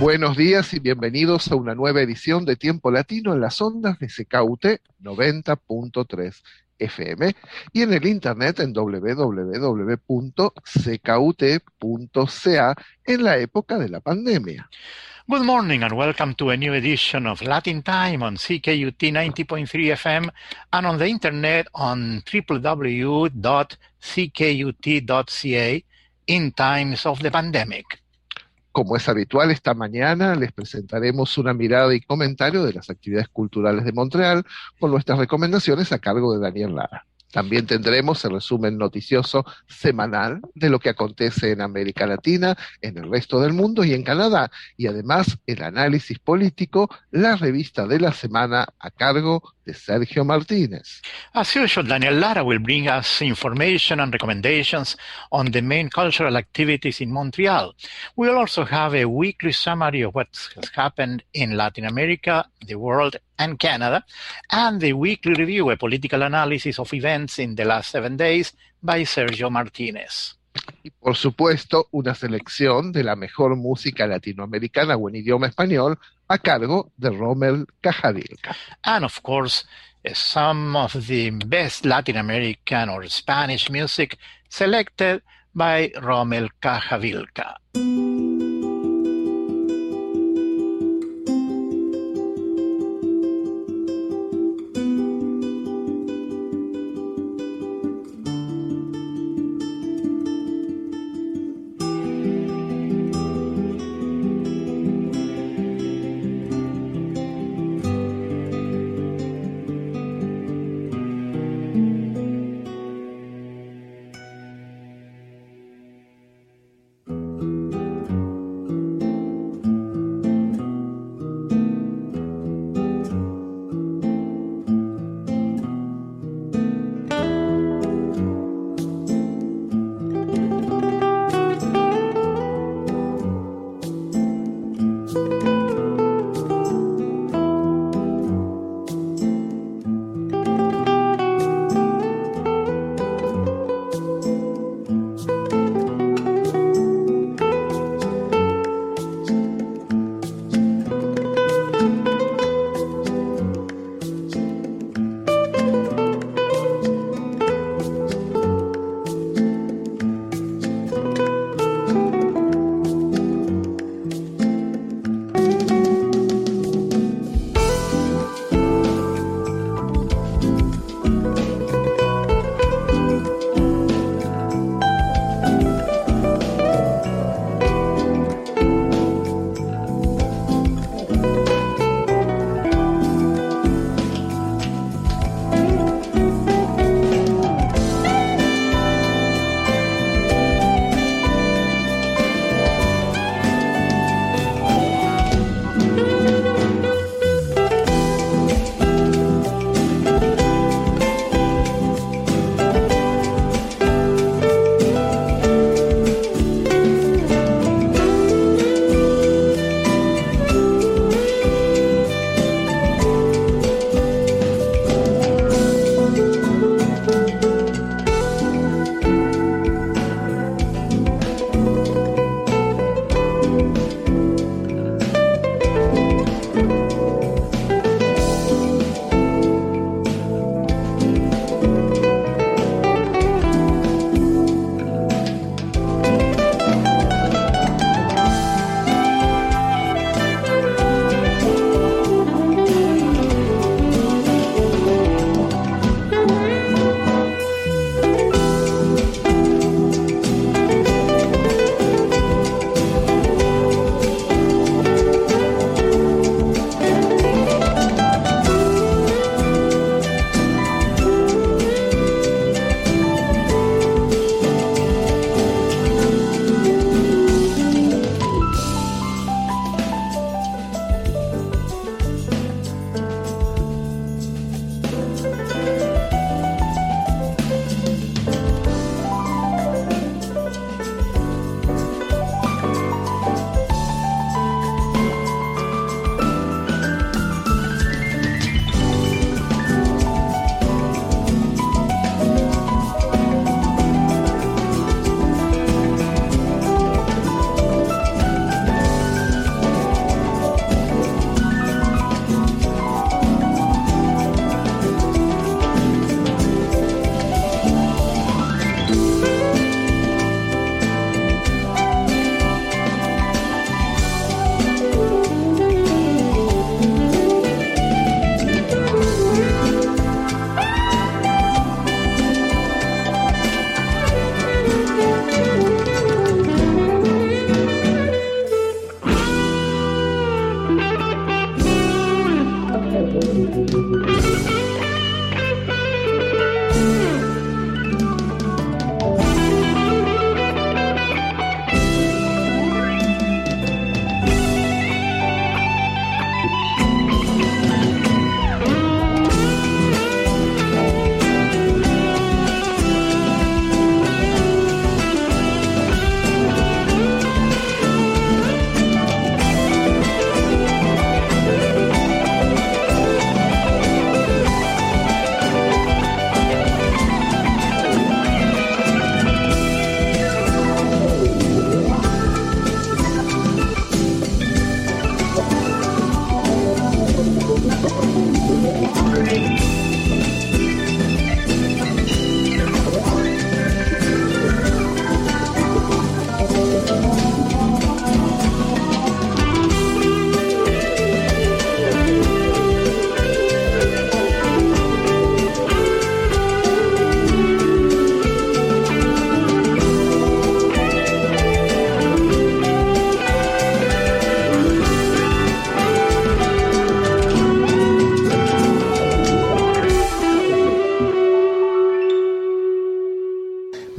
Buenos días y bienvenidos a una nueva edición de Tiempo Latino en las ondas de CKUT 90.3 FM y en el internet en www.ckut.ca en la época de la pandemia. Good morning and welcome to a new edition of Latin Time on CKUT 90.3 FM and on the internet on www.ckut.ca in times of the pandemic. Como es habitual, esta mañana les presentaremos una mirada y comentario de las actividades culturales de Montreal con nuestras recomendaciones a cargo de Daniel Lara. También tendremos el resumen noticioso semanal de lo que acontece en América Latina, en el resto del mundo y en Canadá, y además el análisis político, la revista de la semana a cargo de Sergio Martínez. As usual, Daniel Lara will bring us information and recommendations on the main cultural activities in Montreal. We'll also have a weekly summary of what has happened in Latin America, the world, and Canada, and the weekly review, a political analysis of events in the last 7 days by Sergio Martínez. Y por supuesto, una selección de la mejor música latinoamericana o en idioma español a cargo de Rommel Cajavilca. And of course, some of the best Latin American or Spanish music selected by Rommel Cajavilca.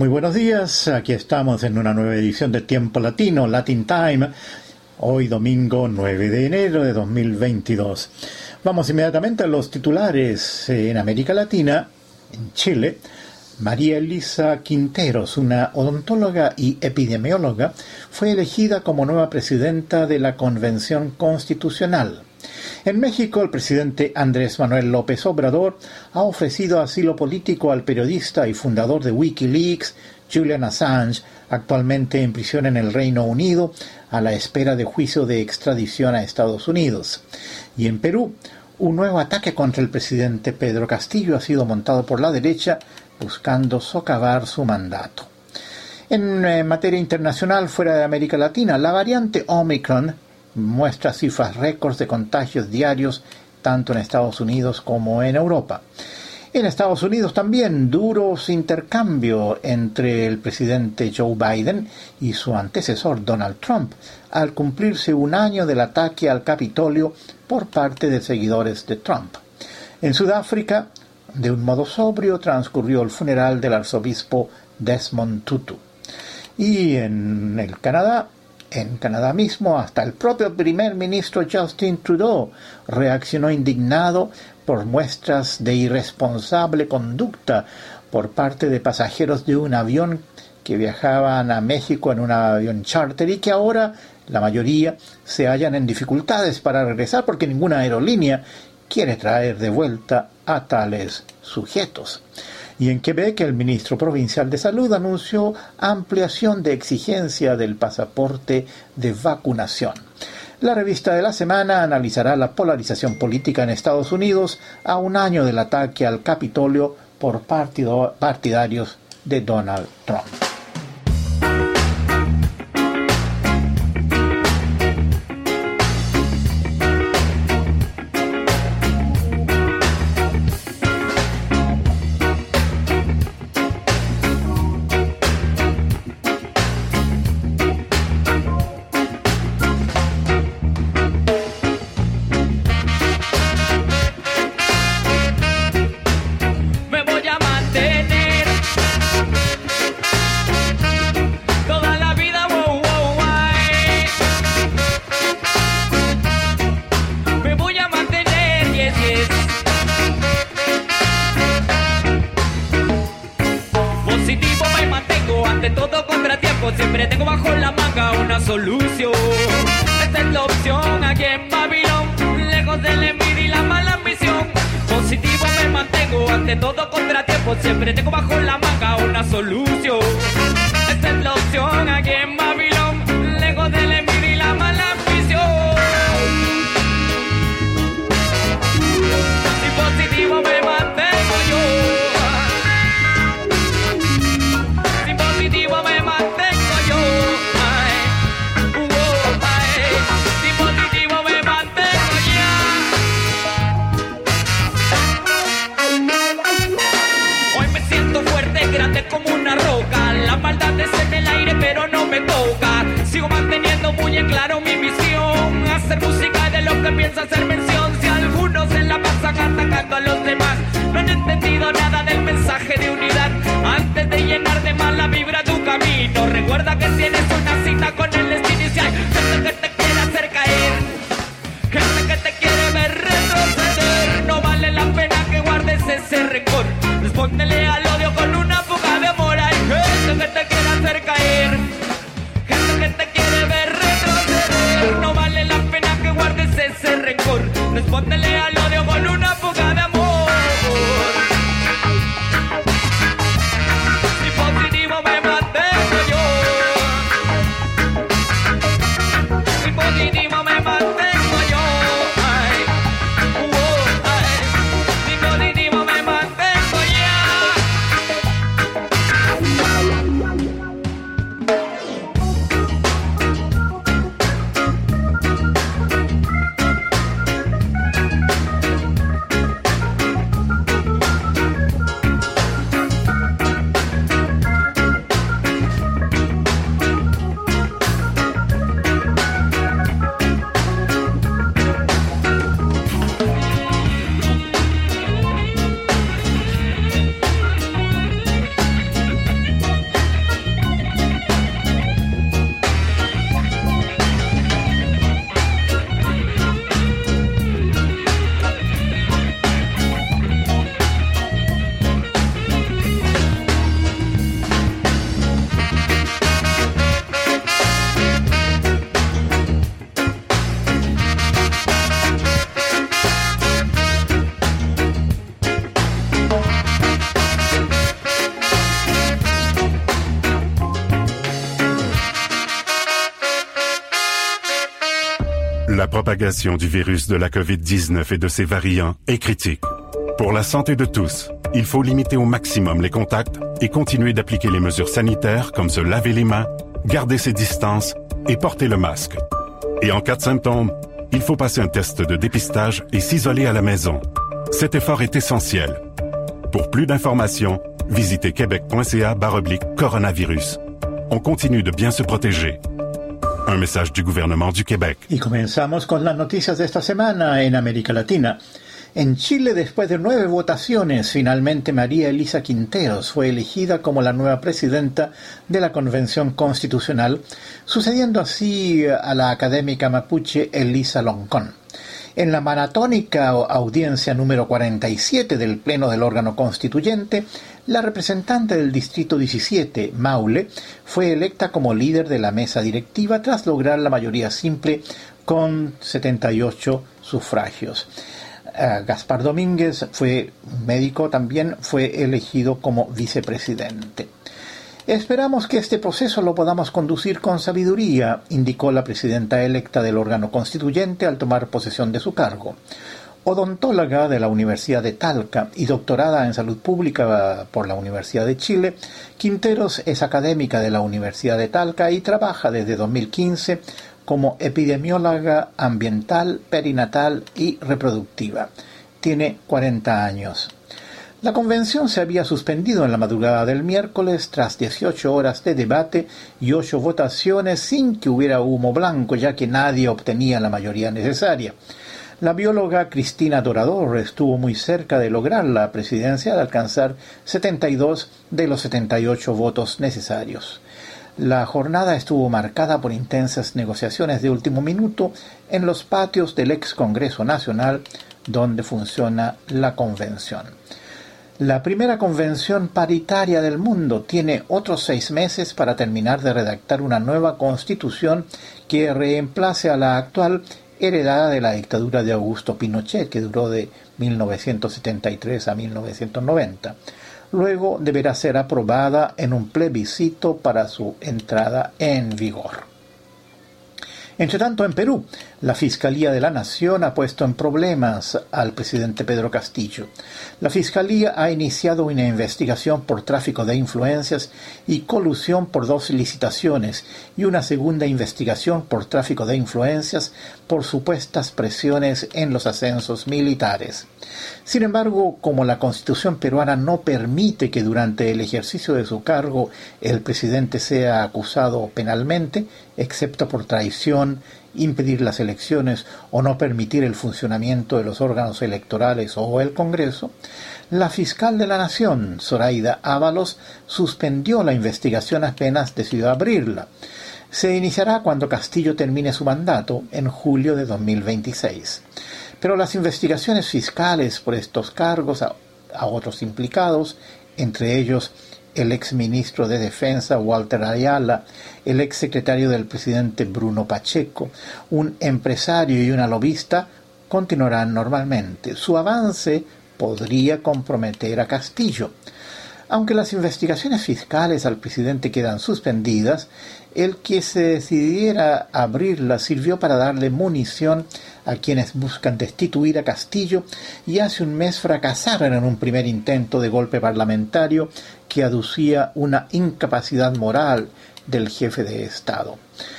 Muy buenos días, aquí estamos en una nueva edición de Tiempo Latino, Latin Time, hoy domingo 9 de enero de 2022. Vamos inmediatamente a los titulares. En América Latina, en Chile, María Elisa Quinteros, una odontóloga y epidemióloga, fue elegida como nueva presidenta de la Convención Constitucional. En México, el presidente Andrés Manuel López Obrador ha ofrecido asilo político al periodista y fundador de Wikileaks, Julian Assange, actualmente en prisión en el Reino Unido, a la espera de juicio de extradición a Estados Unidos. Y en Perú, un nuevo ataque contra el presidente Pedro Castillo ha sido montado por la derecha, buscando socavar su mandato. En materia internacional, fuera de América Latina, la variante Omicron muestra cifras récords de contagios diarios tanto en Estados Unidos como en Europa. En Estados Unidos también duros intercambios entre el presidente Joe Biden y su antecesor Donald Trump al cumplirse un año del ataque al Capitolio por parte de seguidores de Trump. En Sudáfrica, de un modo sobrio, transcurrió el funeral del arzobispo Desmond Tutu. Y en Canadá mismo, hasta el propio primer ministro Justin Trudeau reaccionó indignado por muestras de irresponsable conducta por parte de pasajeros de un avión que viajaban a México en un avión charter y que ahora la mayoría se hallan en dificultades para regresar porque ninguna aerolínea quiere traer de vuelta a tales sujetos. Y en Quebec, el ministro provincial de Salud anunció ampliación de exigencia del pasaporte de vacunación. La revista de la semana analizará la polarización política en Estados Unidos a un año del ataque al Capitolio por partidarios de Donald Trump. propagation du virus de la COVID-19 et de ses variants est critique. Pour la santé de tous, il faut limiter au maximum les contacts et continuer d'appliquer les mesures sanitaires comme se laver les mains, garder ses distances et porter le masque. Et en cas de symptômes, il faut passer un test de dépistage et s'isoler à la maison. Cet effort est essentiel. Pour plus d'informations, visitez quebec.ca/coronavirus. On continue de bien se protéger. Un message du gouvernement du Québec. Y comenzamos con las noticias de esta semana en América Latina. En Chile, después de 9 votaciones, finalmente María Elisa Quinteros fue elegida como la nueva presidenta de la Convención Constitucional, sucediendo así a la académica mapuche Elisa Loncón. En la maratónica audiencia número 47 del Pleno del órgano constituyente, la representante del Distrito 17, Maule, fue electa como líder de la mesa directiva tras lograr la mayoría simple con 78 sufragios. Gaspar Domínguez, médico también, fue elegido como vicepresidente. Esperamos que este proceso lo podamos conducir con sabiduría, indicó la presidenta electa del órgano constituyente al tomar posesión de su cargo. Odontóloga de la Universidad de Talca y doctorada en salud pública por la Universidad de Chile, Quinteros es académica de la Universidad de Talca y trabaja desde 2015 como epidemióloga ambiental, perinatal y reproductiva. Tiene 40 años. La convención se había suspendido en la madrugada del miércoles tras 18 horas de debate y 8 votaciones sin que hubiera humo blanco, ya que nadie obtenía la mayoría necesaria. La bióloga Cristina Dorador estuvo muy cerca de lograr la presidencia al alcanzar 72 de los 78 votos necesarios. La jornada estuvo marcada por intensas negociaciones de último minuto en los patios del ex Congreso Nacional, donde funciona la convención. La primera convención paritaria del mundo tiene otros 6 meses para terminar de redactar una nueva constitución que reemplace a la actual, heredada de la dictadura de Augusto Pinochet, que duró de 1973 a 1990. Luego deberá ser aprobada en un plebiscito para su entrada en vigor. Entre tanto, en Perú, la Fiscalía de la Nación ha puesto en problemas al presidente Pedro Castillo. La Fiscalía ha iniciado una investigación por tráfico de influencias y colusión por 2 licitaciones y una segunda investigación por tráfico de influencias por supuestas presiones en los ascensos militares. Sin embargo, como la Constitución peruana no permite que durante el ejercicio de su cargo el presidente sea acusado penalmente, excepto por traición, impedir las elecciones o no permitir el funcionamiento de los órganos electorales o el Congreso, la fiscal de la Nación, Zoraida Ábalos, suspendió la investigación apenas decidió abrirla. Se iniciará cuando Castillo termine su mandato en julio de 2026. Pero las investigaciones fiscales por estos cargos a otros implicados, entre ellos el exministro de Defensa Walter Ayala, el exsecretario del presidente Bruno Pacheco, un empresario y una lobista, continuarán normalmente. Su avance podría comprometer a Castillo. Aunque las investigaciones fiscales al presidente quedan suspendidas, el que se decidiera abrirlas sirvió para darle munición a quienes buscan destituir a Castillo y hace un mes fracasaron en un primer intento de golpe parlamentario que aducía una incapacidad moral del jefe de Estado.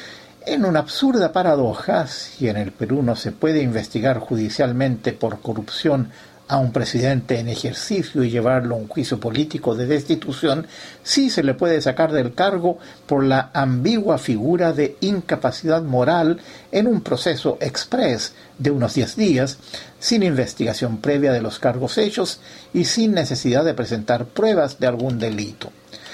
En una absurda paradoja, si en el Perú no se puede investigar judicialmente por corrupción a un presidente en ejercicio y llevarlo a un juicio político de destitución, sí se le puede sacar del cargo por la ambigua figura de incapacidad moral en un proceso express de unos 10 días, sin investigación previa de los cargos hechos y sin necesidad de presentar pruebas de algún delito.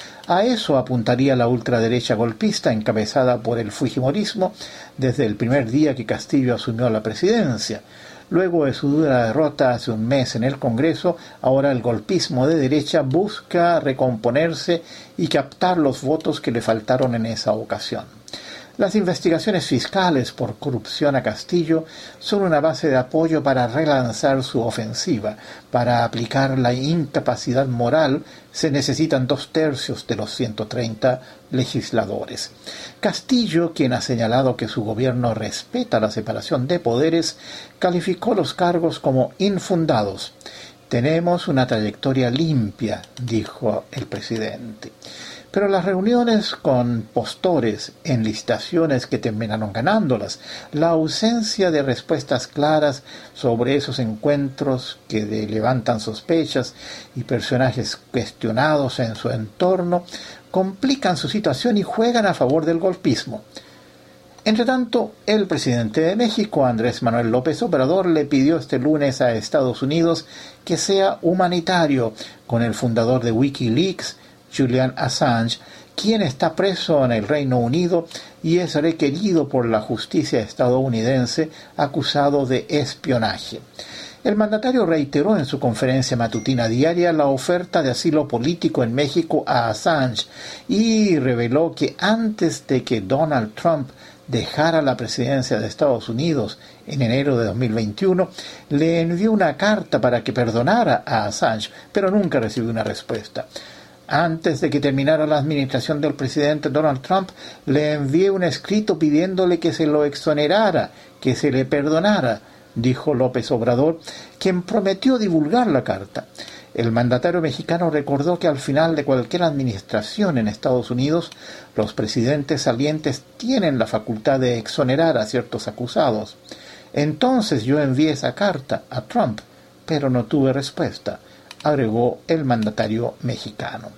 A eso apuntaría la ultraderecha golpista encabezada por el fujimorismo desde el primer día que Castillo asumió la presidencia. Luego de su dura derrota hace un mes en el Congreso, ahora el golpismo de derecha busca recomponerse y captar los votos que le faltaron en esa ocasión. Las investigaciones fiscales por corrupción a Castillo son una base de apoyo para relanzar su ofensiva. Para aplicar la incapacidad moral se necesitan 2/3 de los 130 legisladores. Castillo, quien ha señalado que su gobierno respeta la separación de poderes, calificó los cargos como infundados. Tenemos una trayectoria limpia, dijo el presidente. Pero las reuniones con postores en licitaciones que terminaron ganándolas, la ausencia de respuestas claras sobre esos encuentros que levantan sospechas y personajes cuestionados en su entorno, complican su situación y juegan a favor del golpismo. Entretanto, el presidente de México, Andrés Manuel López Obrador, le pidió este lunes a Estados Unidos que sea humanitario con el fundador de Wikileaks, Julian Assange, quien está preso en el Reino Unido y es requerido por la justicia estadounidense acusado de espionaje. El mandatario reiteró en su conferencia matutina diaria la oferta de asilo político en México a Assange y reveló que antes de que Donald Trump dejara la presidencia de Estados Unidos en enero de 2021, le envió una carta para que perdonara a Assange, pero nunca recibió una respuesta. Antes de que terminara la administración del presidente Donald Trump, le envié un escrito pidiéndole que se lo exonerara, que se le perdonara, dijo López Obrador, quien prometió divulgar la carta. El mandatario mexicano recordó que al final de cualquier administración en Estados Unidos, los presidentes salientes tienen la facultad de exonerar a ciertos acusados. Entonces yo envié esa carta a Trump, pero no tuve respuesta, agregó el mandatario mexicano.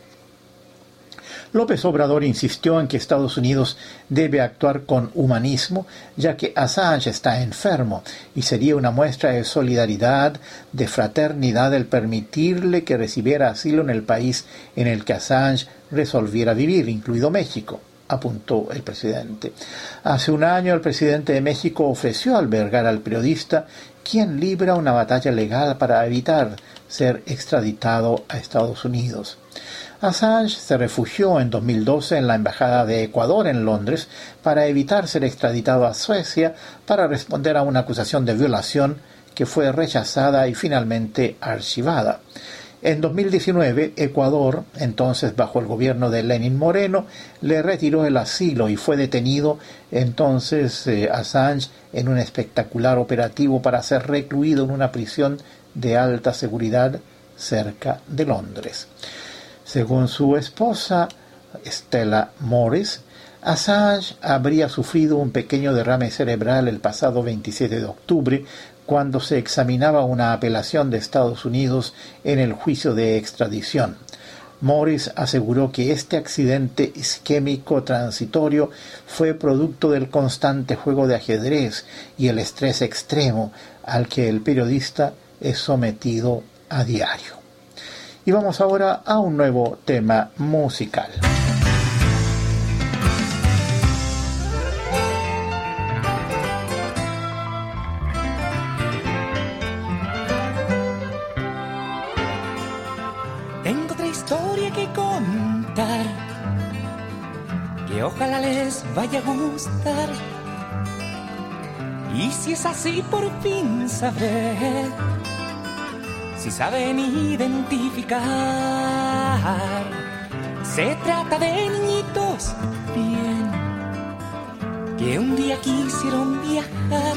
López Obrador insistió en que Estados Unidos debe actuar con humanismo, ya que Assange está enfermo, y sería una muestra de solidaridad, de fraternidad el permitirle que recibiera asilo en el país en el que Assange resolviera vivir, incluido México, apuntó el presidente. Hace un año el presidente de México ofreció albergar al periodista, quien libra una batalla legal para evitar ser extraditado a Estados Unidos. Assange se refugió en 2012 en la Embajada de Ecuador en Londres para evitar ser extraditado a Suecia para responder a una acusación de violación que fue rechazada y finalmente archivada. En 2019, Ecuador, entonces bajo el gobierno de Lenín Moreno, le retiró el asilo y fue detenido entonces Assange en un espectacular operativo para ser recluido en una prisión de alta seguridad cerca de Londres. Según su esposa, Stella Morris, Assange habría sufrido un pequeño derrame cerebral el pasado 27 de octubre cuando se examinaba una apelación de Estados Unidos en el juicio de extradición. Morris aseguró que este accidente isquémico transitorio fue producto del constante juego de ajedrez y el estrés extremo al que el periodista es sometido a diario. Y vamos ahora a un nuevo tema musical. Tengo otra historia que contar, que ojalá les vaya a gustar. Y si es así, por fin sabré si saben identificar. Se trata de niñitos bien, que un día quisieron viajar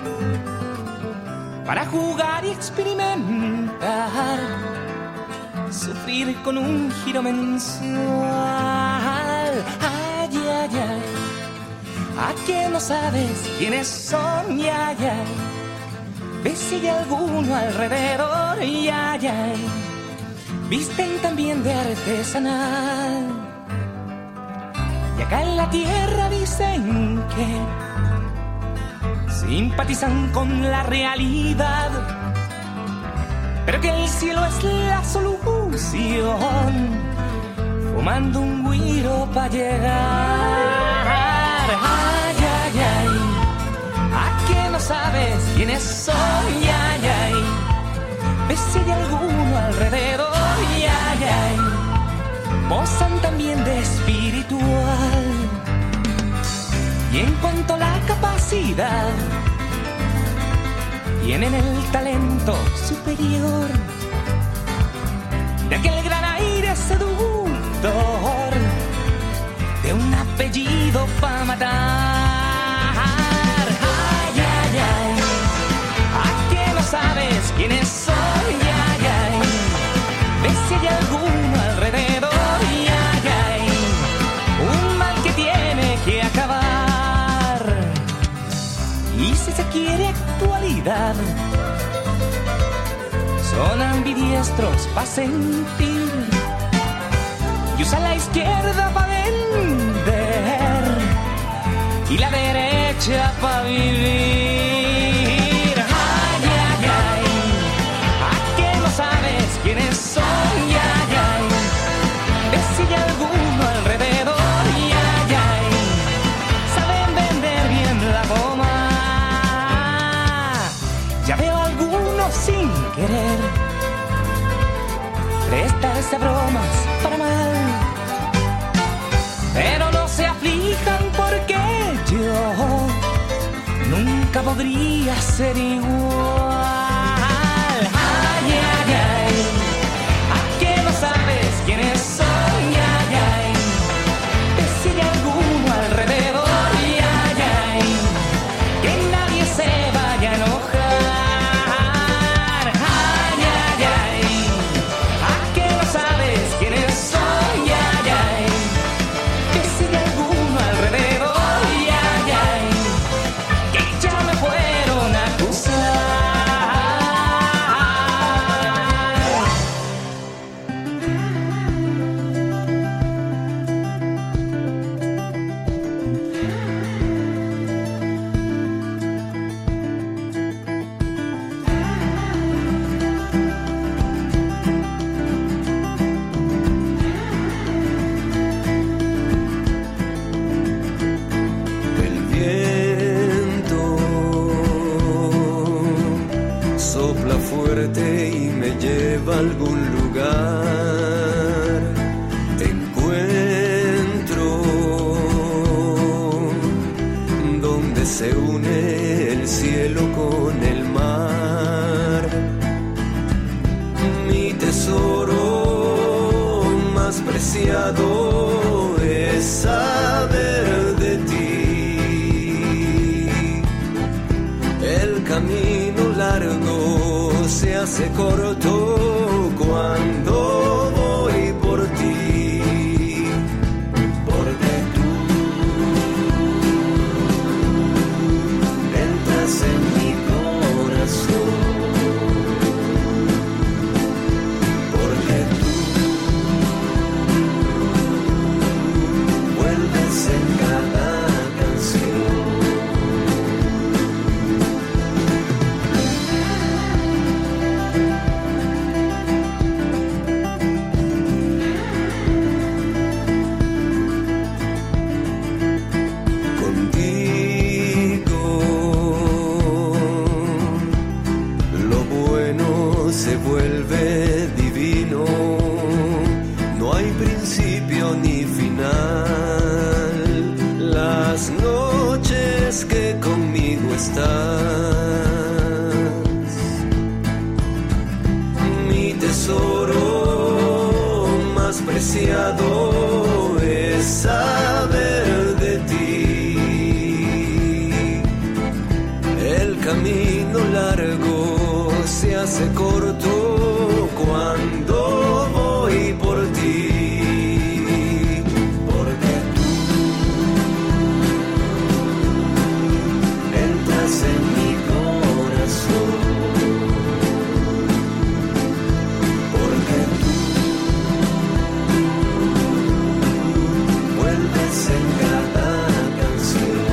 para jugar y experimentar, sufrir con un giro mensual. Ay, ay, ay, ¿a qué no sabes quiénes son? Ay, ay, ves si hay alguno alrededor, y ay, ay, visten también de artesanal. Y acá en la tierra dicen que simpatizan con la realidad, pero que el cielo es la solución, fumando un güiro pa' llegar. Ay, ay, ay, ¿a qué no sabes quiénes son? Ay, ay, ves si hay alguno alrededor. Ay, ay, ay, gozan también de espiritual. Y tienen el talento superior de aquel gran aire seductor, de un apellido para matar. Ay, ay, ay, ¿a qué no sabes quiénes soy? Ay, ay, ves si hay alguno alrededor. Ay, ay, un mal que tiene que acabar. Y si se quiere actualidad, son ambidiestros pa' sentir y usan la izquierda pa' vender y la derecha pa' vivir. Ay, ay, ay, ¿a qué no sabes quiénes son? Ay, ay, ves si hay alguno alrededor. Ay, ay, saben vender bien la goma. Ya veo a algunos sin querer prestarse a bromas para mal, pero no se aflijan porque yo nunca podría ser igual. Ay, ay, ay, ¿a qué no sabes quiénes soy? Ay, ay, ves si hay alguno alrededor. Ay, ay, ay, que nadie se vaya a enojar. Y me lleva a algún lugar, encuentro donde se une el cielo con el mar. Mi tesoro más preciado es saber de ti. El camino largo se hace corto cuando voy por ti, porque tú entras en mi corazón, porque tú vuelves en cada canción. Se vuelve divino, no hay principio ni final. Las noches que conmigo estás, mi tesoro más preciado es saber de ti. El camino largo se hace corto cuando voy por ti, porque tú entras en mi corazón, porque tú vuelves en cada canción.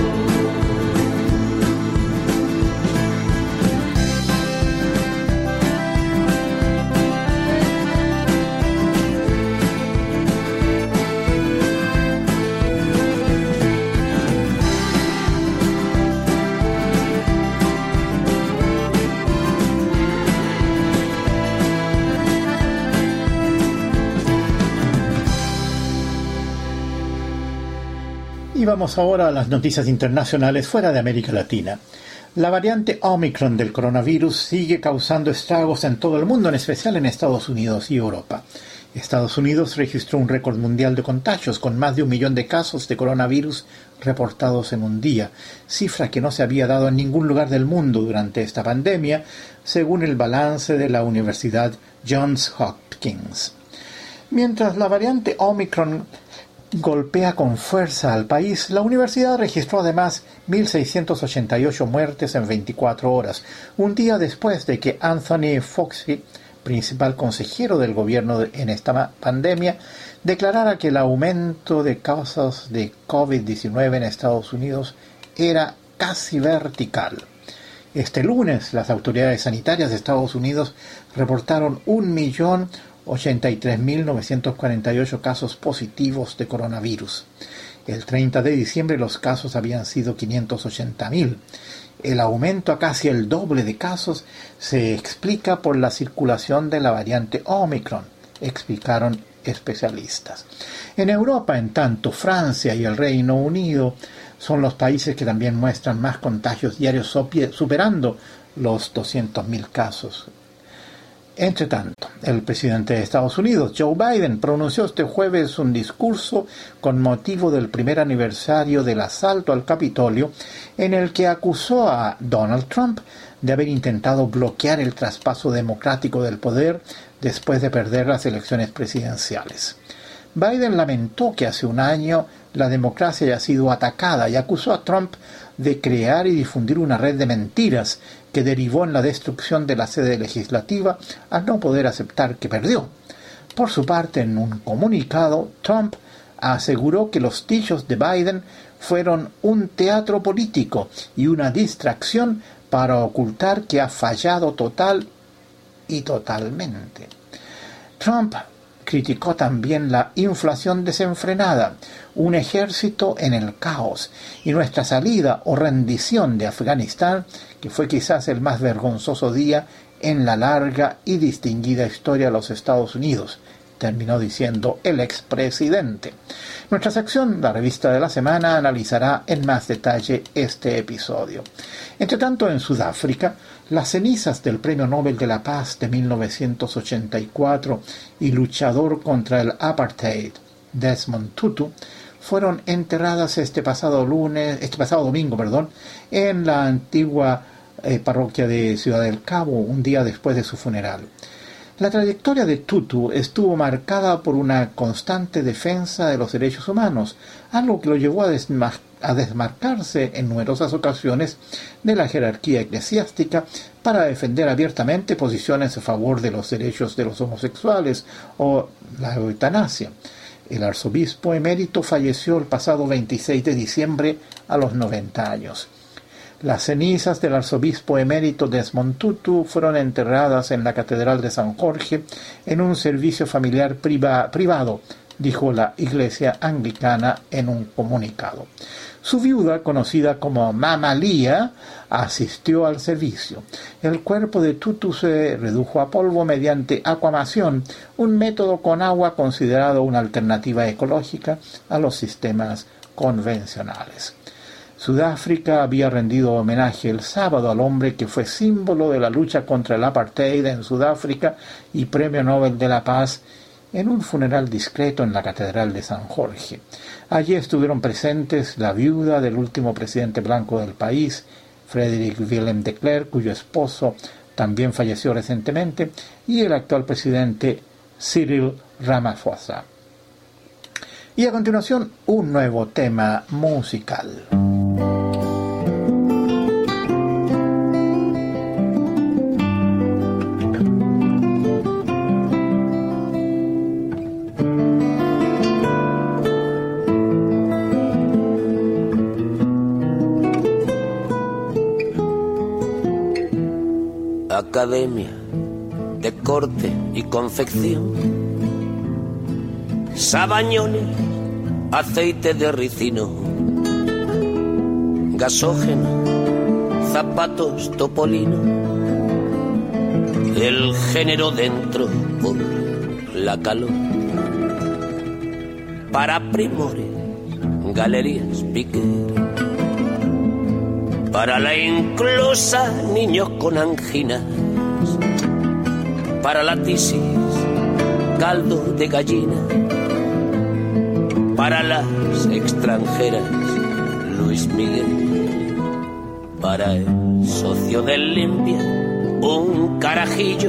Y vamos ahora a las noticias internacionales fuera de América Latina. La variante Omicron del coronavirus sigue causando estragos en todo el mundo, en especial en Estados Unidos y Europa. Estados Unidos registró un récord mundial de contagios, con más de 1 millón de casos de coronavirus reportados en un día, cifra que no se había dado en ningún lugar del mundo durante esta pandemia, según el balance de la Universidad Johns Hopkins. Mientras la variante Omicron golpea con fuerza al país, la universidad registró además 1.688 muertes en 24 horas, un día después de que Anthony Fauci, principal consejero del gobierno en esta pandemia, declarara que el aumento de casos de COVID-19 en Estados Unidos era casi vertical. Este lunes, las autoridades sanitarias de Estados Unidos reportaron 1.083.948 casos positivos de coronavirus. El 30 de diciembre los casos habían sido 580.000. El aumento a casi el doble de casos se explica por la circulación de la variante Omicron, explicaron especialistas. En Europa, en tanto, Francia y el Reino Unido son los países que también muestran más contagios diarios, superando los 200.000 casos. Entre tanto, el presidente de Estados Unidos, Joe Biden, pronunció este jueves un discurso con motivo del primer aniversario del asalto al Capitolio, en el que acusó a Donald Trump de haber intentado bloquear el traspaso democrático del poder después de perder las elecciones presidenciales. Biden lamentó que hace un año la democracia haya sido atacada y acusó a Trump de crear y difundir una red de mentiras que derivó en la destrucción de la sede legislativa al no poder aceptar que perdió. Por su parte, en un comunicado, Trump aseguró que los dichos de Biden fueron un teatro político y una distracción para ocultar que ha fallado total y totalmente. Trump criticó también la inflación desenfrenada, un ejército en el caos y nuestra salida o rendición de Afganistán, que fue quizás el más vergonzoso día en la larga y distinguida historia de los Estados Unidos, terminó diciendo el expresidente. Nuestra sección, la revista de la semana, analizará en más detalle este episodio. Entre tanto, en Sudáfrica, las cenizas del Premio Nobel de la Paz de 1984 y luchador contra el apartheid, Desmond Tutu, fueron enterradas este pasado domingo, en la antigua parroquia de Ciudad del Cabo, un día después de su funeral. La trayectoria de Tutu estuvo marcada por una constante defensa de los derechos humanos, algo que lo llevó a desmarcarse en numerosas ocasiones de la jerarquía eclesiástica para defender abiertamente posiciones a favor de los derechos de los homosexuales o la eutanasia. El arzobispo emérito falleció el pasado 26 de diciembre a los 90 años. Las cenizas del arzobispo emérito Desmond Tutu fueron enterradas en la Catedral de San Jorge en un servicio familiar privado, dijo la Iglesia Anglicana en un comunicado. Su viuda, conocida como Mama Lía, asistió al servicio. El cuerpo de Tutu se redujo a polvo mediante acuamación, un método con agua considerado una alternativa ecológica a los sistemas convencionales. Sudáfrica había rendido homenaje el sábado al hombre que fue símbolo de la lucha contra el apartheid en Sudáfrica y Premio Nobel de la Paz en un funeral discreto en la Catedral de San Jorge. Allí estuvieron presentes la viuda del último presidente blanco del país, Frederick Willem de Klerk, cuyo esposo también falleció recientemente, y el actual presidente Cyril Ramaphosa. Y a continuación, un nuevo tema musical. Academia de Corte y Confección, sabañones, aceite de ricino, gasógeno, zapatos topolino, el género dentro por la calor, para primores, galerías Piquer, para la inclusa, niños con anginas, para la tisis, caldo de gallina, para las extranjeras, Luis Miguel, para el socio del Limpia, un carajillo,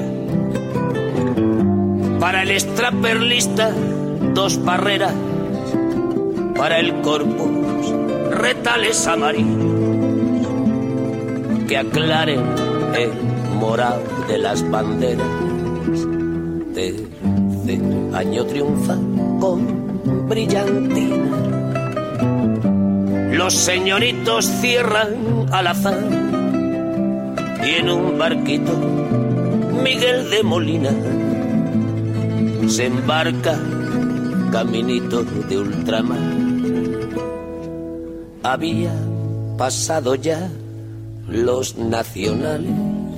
para el extraperlista, 2 barreras, para el corpus, retales amarillos que aclaren el morado de las banderas. Tercer año triunfa con brillantina. Los señoritos cierran al azar y en un barquito Miguel de Molina se embarca caminito de ultramar. Había pasado ya los nacionales,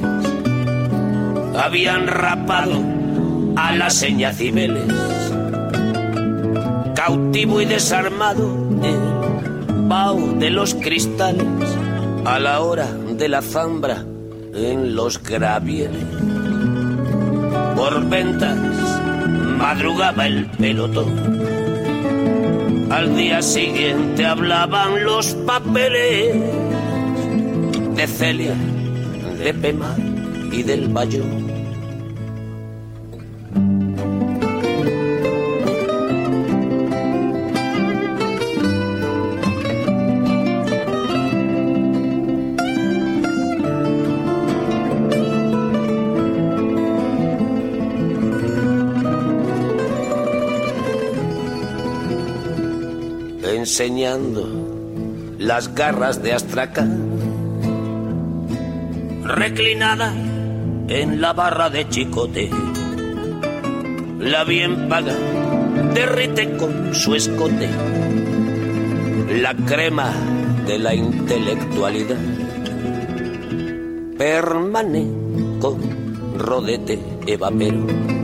habían rapado a la seña Cibeles, cautivo y desarmado el vaho de los cristales, a la hora de la zambra en los gravieles. Por ventas madrugaba el pelotón, al día siguiente hablaban los papeles de Celia, de Pemar y del Bayón. Enseñando las garras de Astracán, reclinada en la barra de Chicote, la bien paga derrite con su escote la crema de la intelectualidad. Permane con rodete evapero,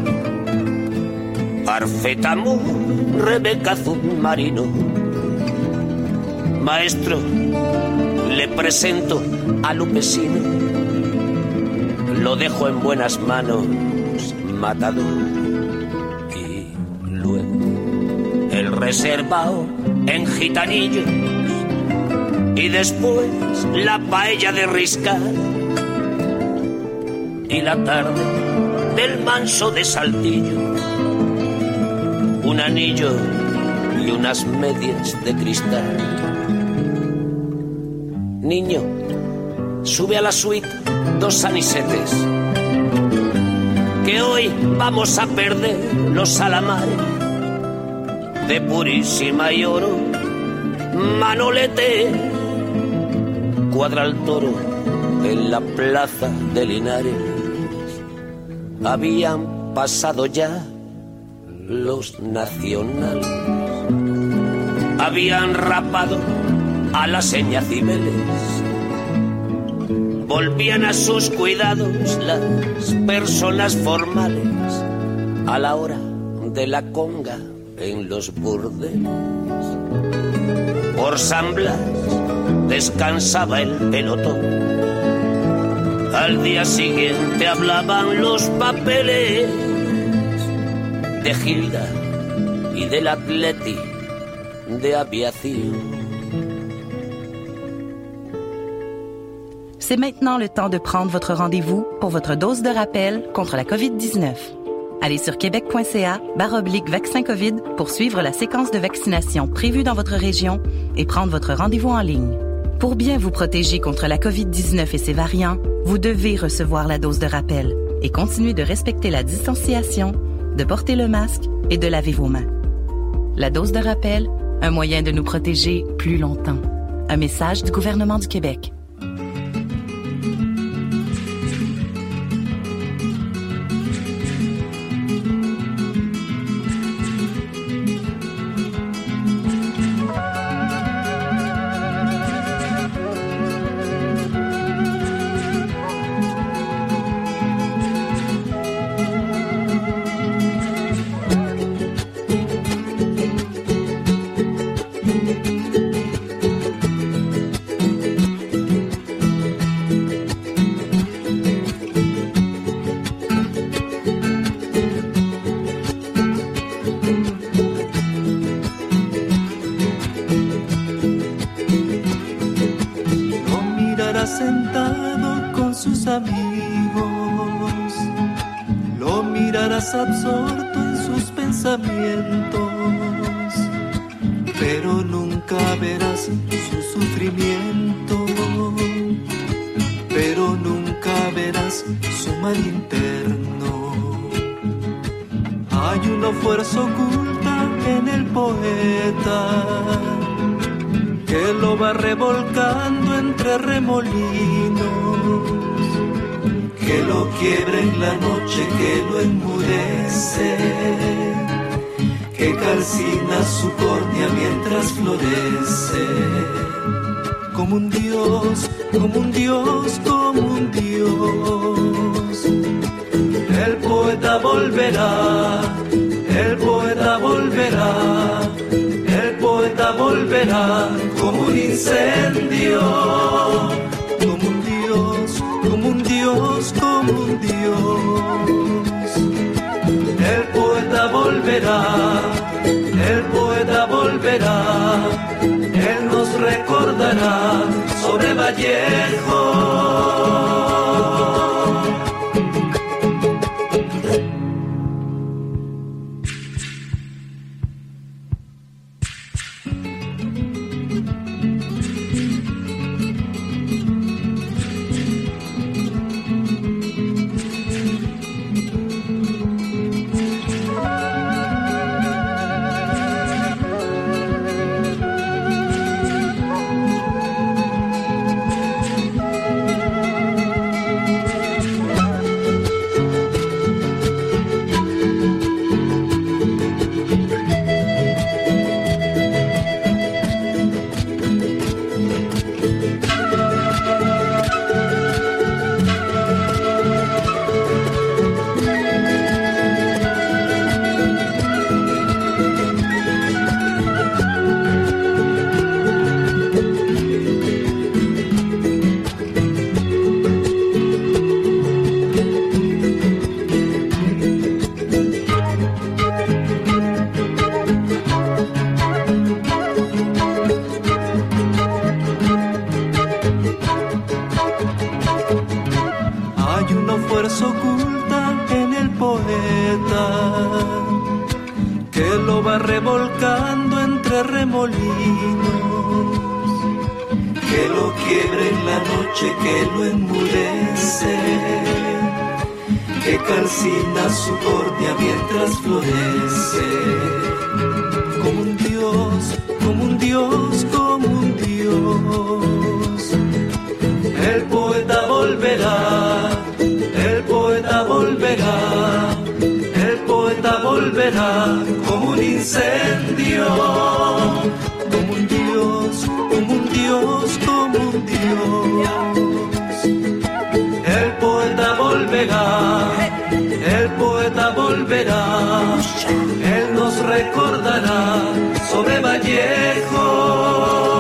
Arfetamú, Rebeca Submarino. Maestro, le presento a Lupesino, lo dejo en buenas manos, Matador. Y luego el reservado en gitanillos, y después la paella de Riscal, y la tarde del manso de Saltillo, un anillo y unas medias de cristal. Niño, sube a la suite 2 anisetes, que hoy vamos a perder los salamares de Purísima y Oro. Manolete cuadra el toro en la plaza de Linares. Habían pasado ya los nacionales, habían rapado a la seña Cibeles, volvían a sus cuidados las personas formales, a la hora de la conga en los burdeles. Por San Blas descansaba el pelotón, al día siguiente hablaban los papeles de Gilda y del Atleti de aviación. C'est maintenant le temps de prendre votre rendez-vous pour votre dose de rappel contre la COVID-19. Allez sur québec.ca/vaccin COVID pour suivre la séquence de vaccination prévue dans votre région et prendre votre rendez-vous en ligne. Pour bien vous protéger contre la COVID-19 et ses variants, vous devez recevoir la dose de rappel et continuer de respecter la distanciation, de porter le masque et de laver vos mains. La dose de rappel, un moyen de nous protéger plus longtemps. Un message du gouvernement du Québec. Lo mirará sentado con sus amigos, lo mirarás absorto en sus pensamientos, pero nunca verás su sufrimiento, pero nunca verás su mal interno. Hay una fuerza oculta en el poeta que lo va revolcando entre remolinos, que lo quiebra en la noche, que lo enmudece, que calcina su córnea mientras florece. Como un Dios, como un Dios, como un Dios. El poeta volverá, el poeta volverá, el poeta volverá como un incendio. Como un Dios, como un Dios, como un Dios. El poeta volverá, el poeta volverá, él nos recordará sobre Vallejo. Revolcando entre remolinos, que lo quiebre en la noche, que lo enmudece, que calcina su córnea mientras florece. Como un Dios, como un Dios, como un Dios. El poeta volverá, el poeta volverá, el poeta volverá como un incendio, como un Dios, como un Dios, como un Dios. El poeta volverá, el poeta volverá, él nos recordará sobre Vallejo.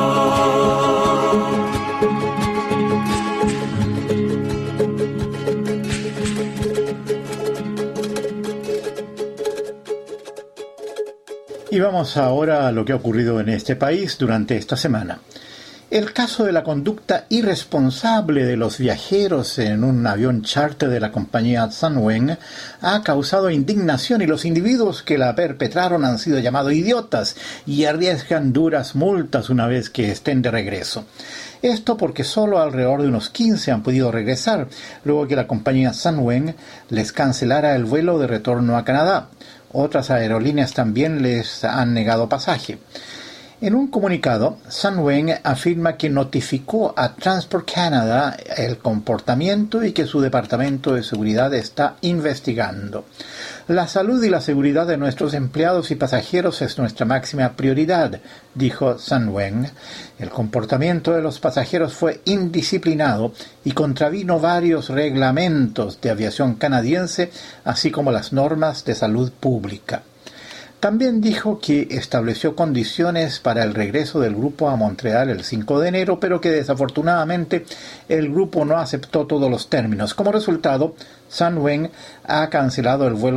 Y vamos ahora a lo que ha ocurrido en este país durante esta semana. El caso de la conducta irresponsable de los viajeros en un avión charter de la compañía Sunwing ha causado indignación y los individuos que la perpetraron han sido llamados idiotas y arriesgan duras multas una vez que estén de regreso. Esto porque solo alrededor de unos 15 han podido regresar, luego que la compañía Sunwing les cancelara el vuelo de retorno a Canadá. Otras aerolíneas también les han negado pasaje. En un comunicado, Sunwing afirma que notificó a Transport Canada el comportamiento y que su departamento de seguridad está investigando. La salud y la seguridad de nuestros empleados y pasajeros es nuestra máxima prioridad, dijo Sunwing. El comportamiento de los pasajeros fue indisciplinado y contravino varios reglamentos de aviación canadiense, así como las normas de salud pública. También dijo que estableció condiciones para el regreso del grupo a Montreal el 5 de enero, pero que desafortunadamente el grupo no aceptó todos los términos. Como resultado, Sunwing ha cancelado el vuelo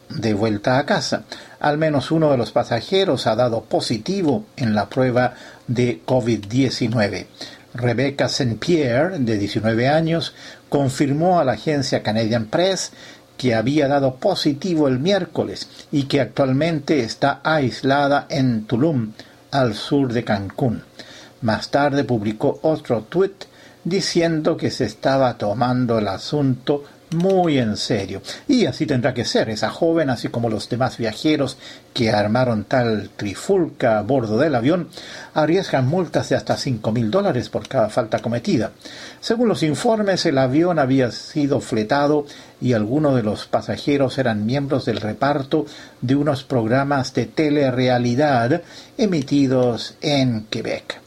de vuelta a casa. Al menos uno de los pasajeros ha dado positivo en la prueba de COVID-19. Rebecca St. Pierre, de 19 años, confirmó a la agencia Canadian Press que había dado positivo el miércoles y que actualmente está aislada en Tulum, al sur de Cancún. Más tarde publicó otro tuit diciendo que se estaba tomando el asunto muy en serio. Y así tendrá que ser. Esa joven, así como los demás viajeros que armaron tal trifulca a bordo del avión, arriesgan multas de hasta $5,000 por cada falta cometida. Según los informes, el avión había sido fletado y algunos de los pasajeros eran miembros del reparto de unos programas de telerrealidad emitidos en Quebec.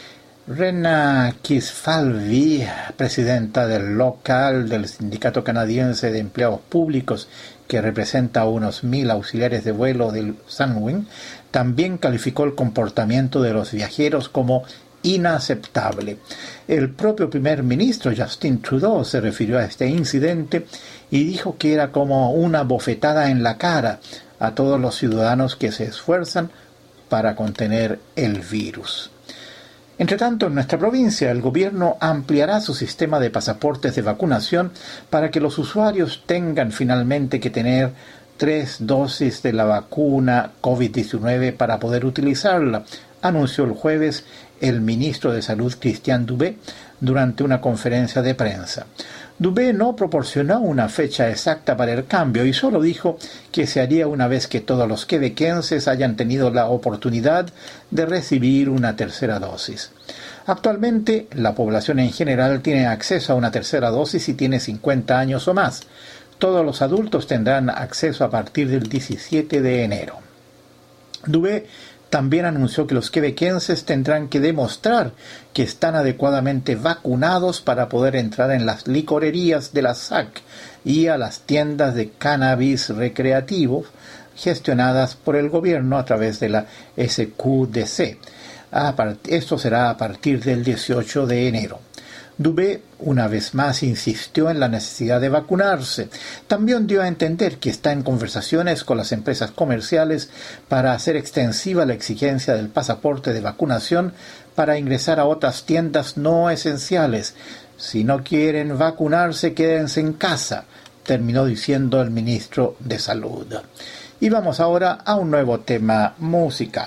Rena Kisfalvi, presidenta del local del Sindicato Canadiense de Empleados Públicos, que representa a unos 1,000 auxiliares de vuelo del Sunwing, también calificó el comportamiento de los viajeros como inaceptable. El propio primer ministro Justin Trudeau se refirió a este incidente y dijo que era como una bofetada en la cara a todos los ciudadanos que se esfuerzan para contener el virus. Entre tanto, en nuestra provincia, el gobierno ampliará su sistema de pasaportes de vacunación para que los usuarios tengan finalmente que tener 3 dosis de la vacuna COVID-19 para poder utilizarla, anunció el jueves el ministro de Salud Christian Dubé durante una conferencia de prensa. Dubé no proporcionó una fecha exacta para el cambio y solo dijo que se haría una vez que todos los quebequenses hayan tenido la oportunidad de recibir una tercera dosis. Actualmente, la población en general tiene acceso a una tercera dosis si tiene 50 años o más. Todos los adultos tendrán acceso a partir del 17 de enero. Dubé también anunció que los quebequenses tendrán que demostrar que están adecuadamente vacunados para poder entrar en las licorerías de la SAC y a las tiendas de cannabis recreativo gestionadas por el gobierno a través de la SQDC. Esto será a partir del 18 de enero. Dubé una vez más insistió en la necesidad de vacunarse. También dio a entender que está en conversaciones con las empresas comerciales para hacer extensiva la exigencia del pasaporte de vacunación para ingresar a otras tiendas no esenciales. Si no quieren vacunarse, quédense en casa, terminó diciendo el ministro de Salud. Y vamos ahora a un nuevo tema musical.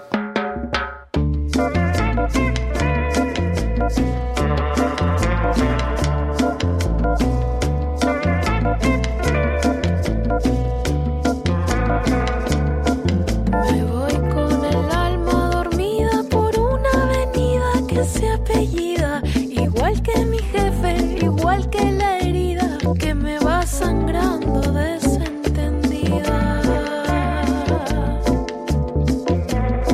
Igual que mi jefe, igual que la herida que me va sangrando desentendida.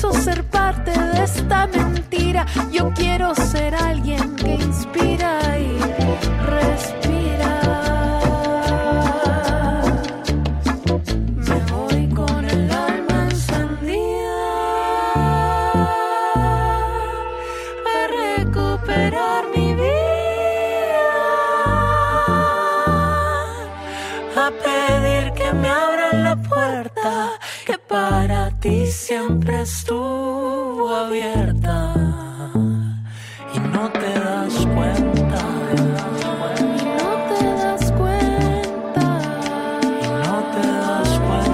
pienso ser parte de esta mentira. Yo quiero ser alguien que inspira y respira. Me voy con el alma encendida a recuperar mi vida, a pedir que me abran la puerta que para ti siempre estuvo abierta y no te das cuenta, y no te das cuenta, y no te das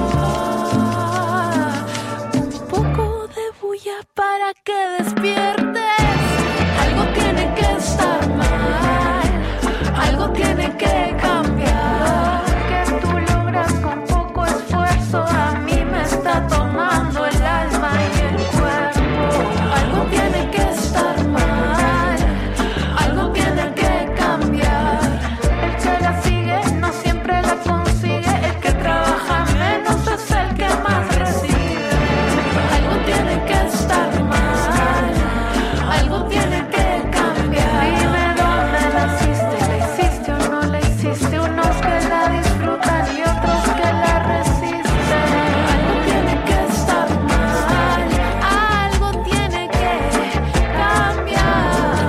cuenta. Un poco de bulla para que despiertes. Algo tiene que estar mal, algo tiene que cambiar. Que tú logras con poco esfuerzo, a mí me está tomando el alma y el cuerpo. Algo tiene que estar mal, algo tiene que cambiar. El que la sigue no siempre la consigue, el que trabaja menos es el que más recibe. Algo tiene que estar mal, algo tiene que cambiar. Dime dónde naciste, la hiciste o no la hiciste, unos que la disfrutan y otros que la resisten. Algo tiene que estar mal, algo tiene que cambiar.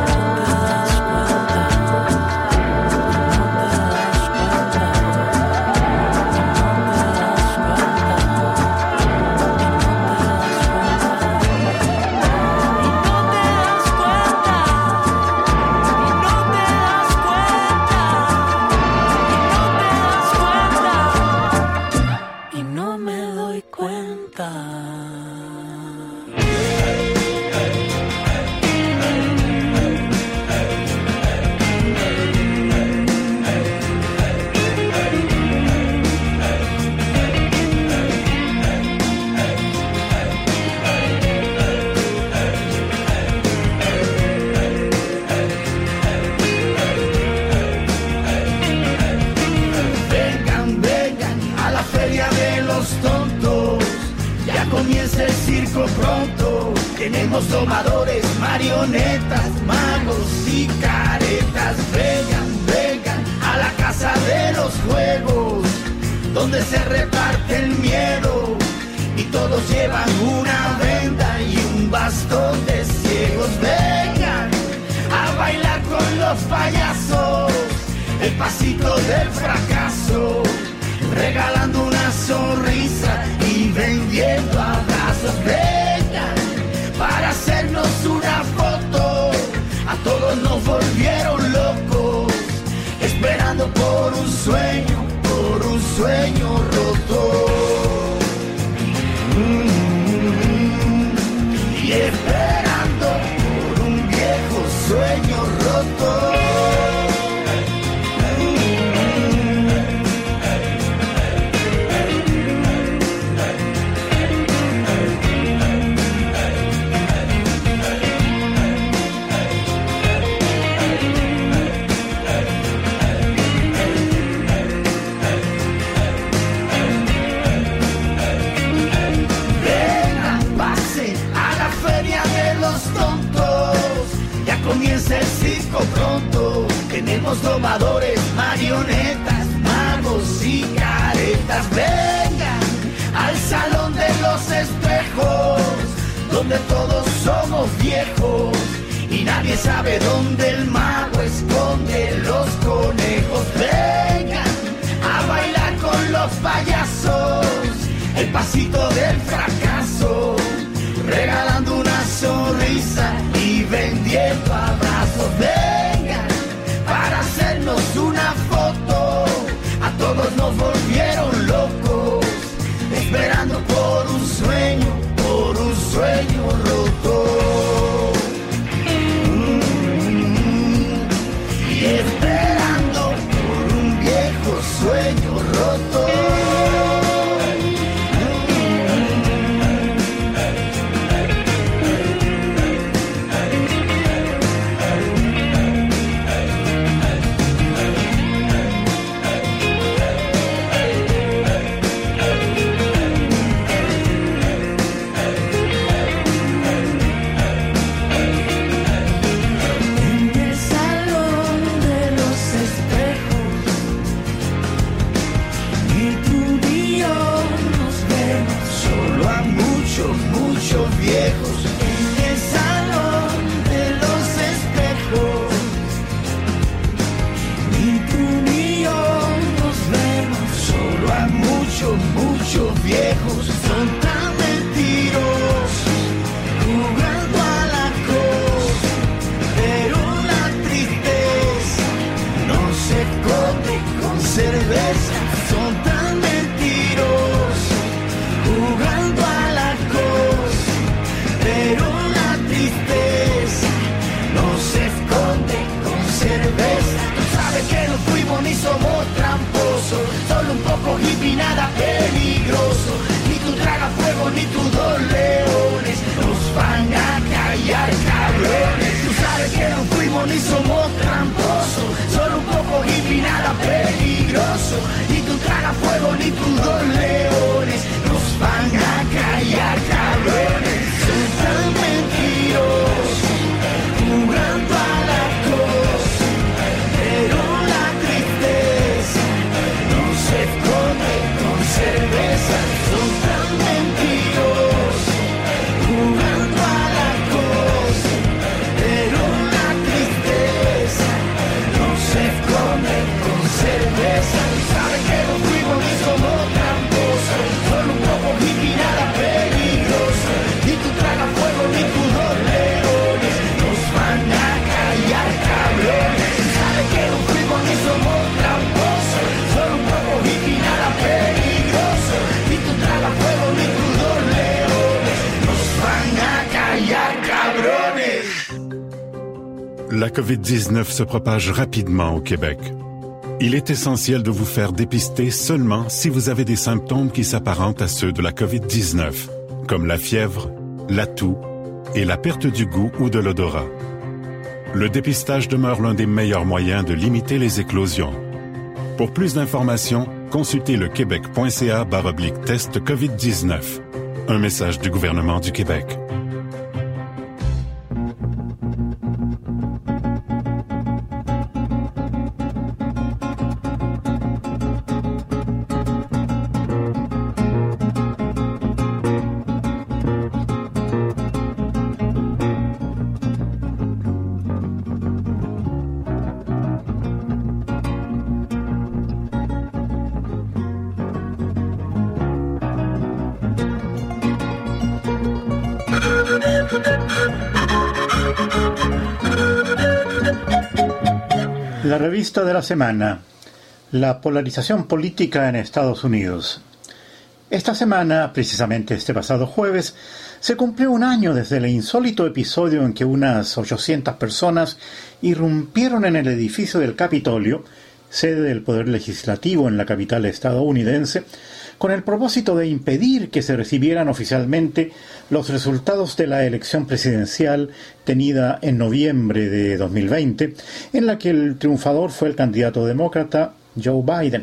Y no me doy cuenta. Vengan, vengan a la feria de los tontos. Ya comienza el circo pronto. Tenemos domadores, marionetas, magos y caretas. Vengan, vengan a la casa de los juegos, donde se reparte el miedo y todos llevan una venda y un bastón de ciegos. Vengan a bailar con los payasos el pasito del fracaso, regalando una sonrisa y vendiendo abrazos. Vengan para hacernos una foto, a todos nos volvieron locos, esperando por un sueño roto. Y esperando por un viejo sueño roto. Comienza el circo pronto. Tenemos domadores, marionetas, magos y caretas. Vengan al salón de los espejos, donde todos somos viejos y nadie sabe dónde el mago esconde los conejos. Vengan a bailar con los payasos el pasito del fracaso, regalando una sonrisa y vendiendo abrazos. Vengan para hacernos una foto, a todos nos volvieron locos, esperando por un sueño roto. Y esperando por un viejo sueño roto. muchos viejos en el salón de los espejos. Ni tú ni yo nos vemos, solo a muchos viejos. Son tan mentirosos, jugando a la cosa, pero la tristeza no se esconde con cerveza. Son tan mentirosos, jugando a la cosa, pero la tristeza no se esconde con cerveza. Tú sabes que no fuimos ni somos tramposos, solo un poco hippie, nada peligroso. Ni tu traga fuego ni tus dos leones nos van a callar, cabrones. Tú sabes que no fuimos ni somos tramposos, solo un poco hippie, nada peligroso. Ni tu traga fuego ni tus dos leones nos van a callar, cabrones. Son tan mentirosos, jugando a la cosa, pero la tristeza no se esconde con cerveza. Son tan mentirosos, jugando a la cosa, pero la tristeza no se esconde con cerveza. Sabes que no fuimos ni somos tramposos, solo un poco hippie, nada peligroso. Ni tu traga fuego ni tus dos leones nos van a callar, cabrones. Sabes que no fuimos ni somos tramposos, solo un poco hippie, nada peligroso. Ni tu traga fuego ni tus dos leones nos van a callar, cabrones. La COVID-19 se propage rapidement au Québec. Il est essentiel de vous faire dépister seulement si vous avez des symptômes qui s'apparentent à ceux de la COVID-19, comme la fièvre, la toux et la perte du goût ou de l'odorat. Le dépistage demeure l'un des meilleurs moyens de limiter les éclosions. Pour plus d'informations, consultez le québec.ca/test COVID-19. Un message du gouvernement du Québec. La revista de la semana, la polarización política en Estados Unidos. Esta semana, precisamente este pasado jueves, se cumplió un año desde el insólito episodio en que unas 800 personas irrumpieron en el edificio del Capitolio, sede del Poder Legislativo en la capital estadounidense, con el propósito de impedir que se recibieran oficialmente los resultados de la elección presidencial tenida en noviembre de 2020, en la que el triunfador fue el candidato demócrata Joe Biden.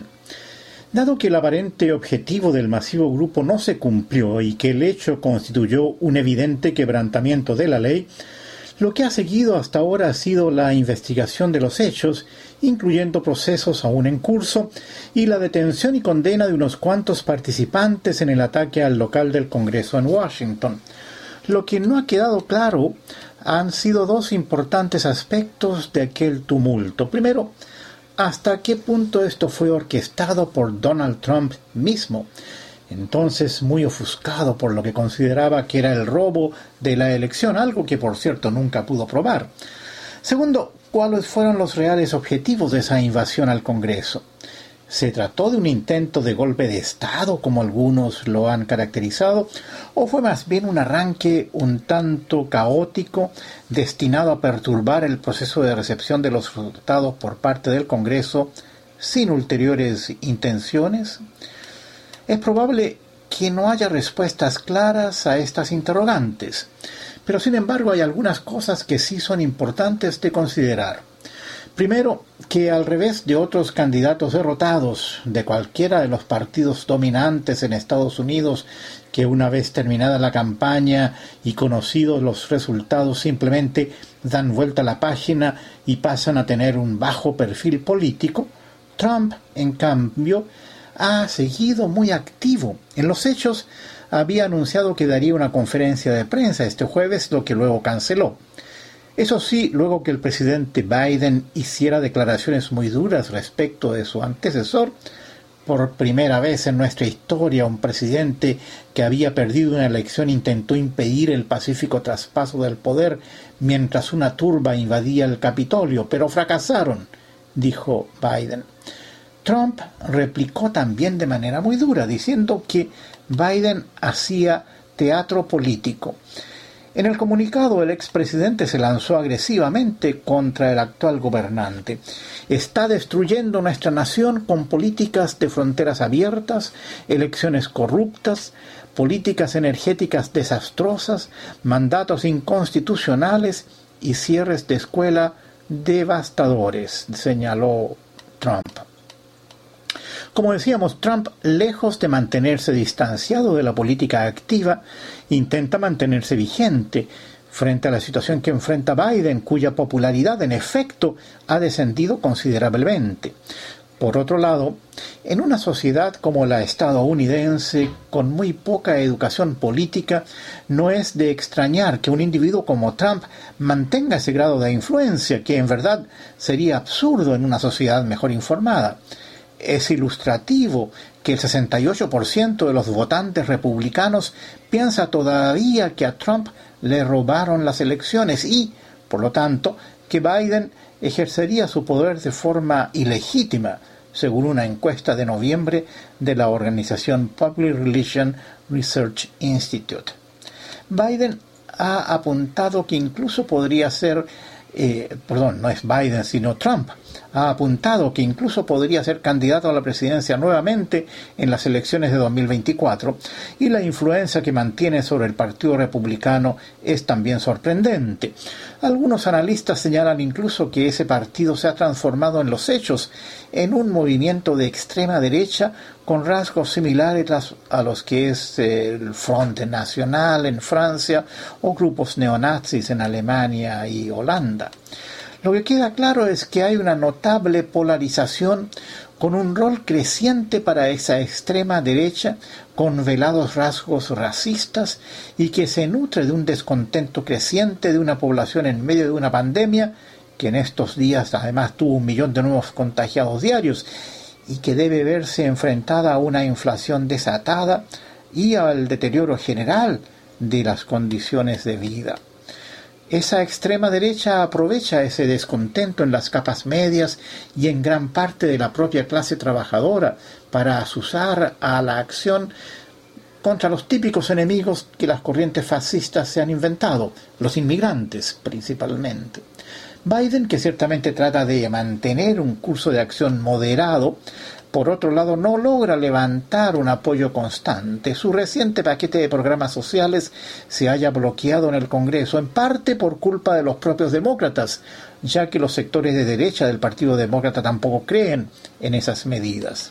Dado que el aparente objetivo del masivo grupo no se cumplió y que el hecho constituyó un evidente quebrantamiento de la ley, lo que ha seguido hasta ahora ha sido la investigación de los hechos, incluyendo procesos aún en curso, y la detención y condena de unos cuantos participantes en el ataque al local del Congreso en Washington. Lo que no ha quedado claro han sido dos importantes aspectos de aquel tumulto. Primero, ¿hasta qué punto esto fue orquestado por Donald Trump mismo? Entonces muy ofuscado por lo que consideraba que era el robo de la elección, algo que por cierto nunca pudo probar. Segundo, ¿cuáles fueron los reales objetivos de esa invasión al Congreso? ¿Se trató de un intento de golpe de Estado, como algunos lo han caracterizado, o fue más bien un arranque un tanto caótico, destinado a perturbar el proceso de recepción de los resultados por parte del Congreso, sin ulteriores intenciones? Es probable que no haya respuestas claras a estas interrogantes, pero sin embargo hay algunas cosas que sí son importantes de considerar. Primero, que al revés de otros candidatos derrotados de cualquiera de los partidos dominantes en Estados Unidos, que una vez terminada la campaña y conocidos los resultados simplemente dan vuelta a la página y pasan a tener un bajo perfil político, Trump, en cambio, ha seguido muy activo. En los hechos, había anunciado que daría una conferencia de prensa este jueves, lo que luego canceló. Eso sí, luego que el presidente Biden hiciera declaraciones muy duras respecto de su antecesor, por primera vez en nuestra historia, un presidente que había perdido una elección intentó impedir el pacífico traspaso del poder mientras una turba invadía el Capitolio, pero fracasaron, dijo Biden. Trump replicó también de manera muy dura, diciendo que Biden hacía teatro político. En el comunicado, el expresidente se lanzó agresivamente contra el actual gobernante. Está destruyendo nuestra nación con políticas de fronteras abiertas, elecciones corruptas, políticas energéticas desastrosas, mandatos inconstitucionales y cierres de escuela devastadores, señaló Trump. Como decíamos, Trump, lejos de mantenerse distanciado de la política activa, intenta mantenerse vigente frente a la situación que enfrenta Biden, cuya popularidad, en efecto, ha descendido considerablemente. Por otro lado, en una sociedad como la estadounidense, con muy poca educación política, no es de extrañar que un individuo como Trump mantenga ese grado de influencia, que en verdad sería absurdo en una sociedad mejor informada. Es ilustrativo que el 68% de los votantes republicanos piensa todavía que a Trump le robaron las elecciones y, por lo tanto, que Biden ejercería su poder de forma ilegítima, según una encuesta de noviembre de la organización Public Relations Research Institute. Biden ha apuntado que incluso podría ser no es Biden sino Trump, ha apuntado que incluso podría ser candidato a la presidencia nuevamente en las elecciones de 2024, y la influencia que mantiene sobre el Partido Republicano es también sorprendente. Algunos analistas señalan incluso que ese partido se ha transformado en los hechos en un movimiento de extrema derecha con rasgos similares a los que es el Front National en Francia o grupos neonazis en Alemania y Holanda. Lo que queda claro es que hay una notable polarización con un rol creciente para esa extrema derecha con velados rasgos racistas y que se nutre de un descontento creciente de una población en medio de una pandemia que en estos días además tuvo 1 millón de nuevos contagiados diarios y que debe verse enfrentada a una inflación desatada y al deterioro general de las condiciones de vida. Esa extrema derecha aprovecha ese descontento en las capas medias y en gran parte de la propia clase trabajadora para azuzar a la acción contra los típicos enemigos que las corrientes fascistas se han inventado, los inmigrantes principalmente. Biden, que ciertamente trata de mantener un curso de acción moderado, por otro lado, no logra levantar un apoyo constante. Su reciente paquete de programas sociales se halla bloqueado en el Congreso, en parte por culpa de los propios demócratas, ya que los sectores de derecha del Partido Demócrata tampoco creen en esas medidas.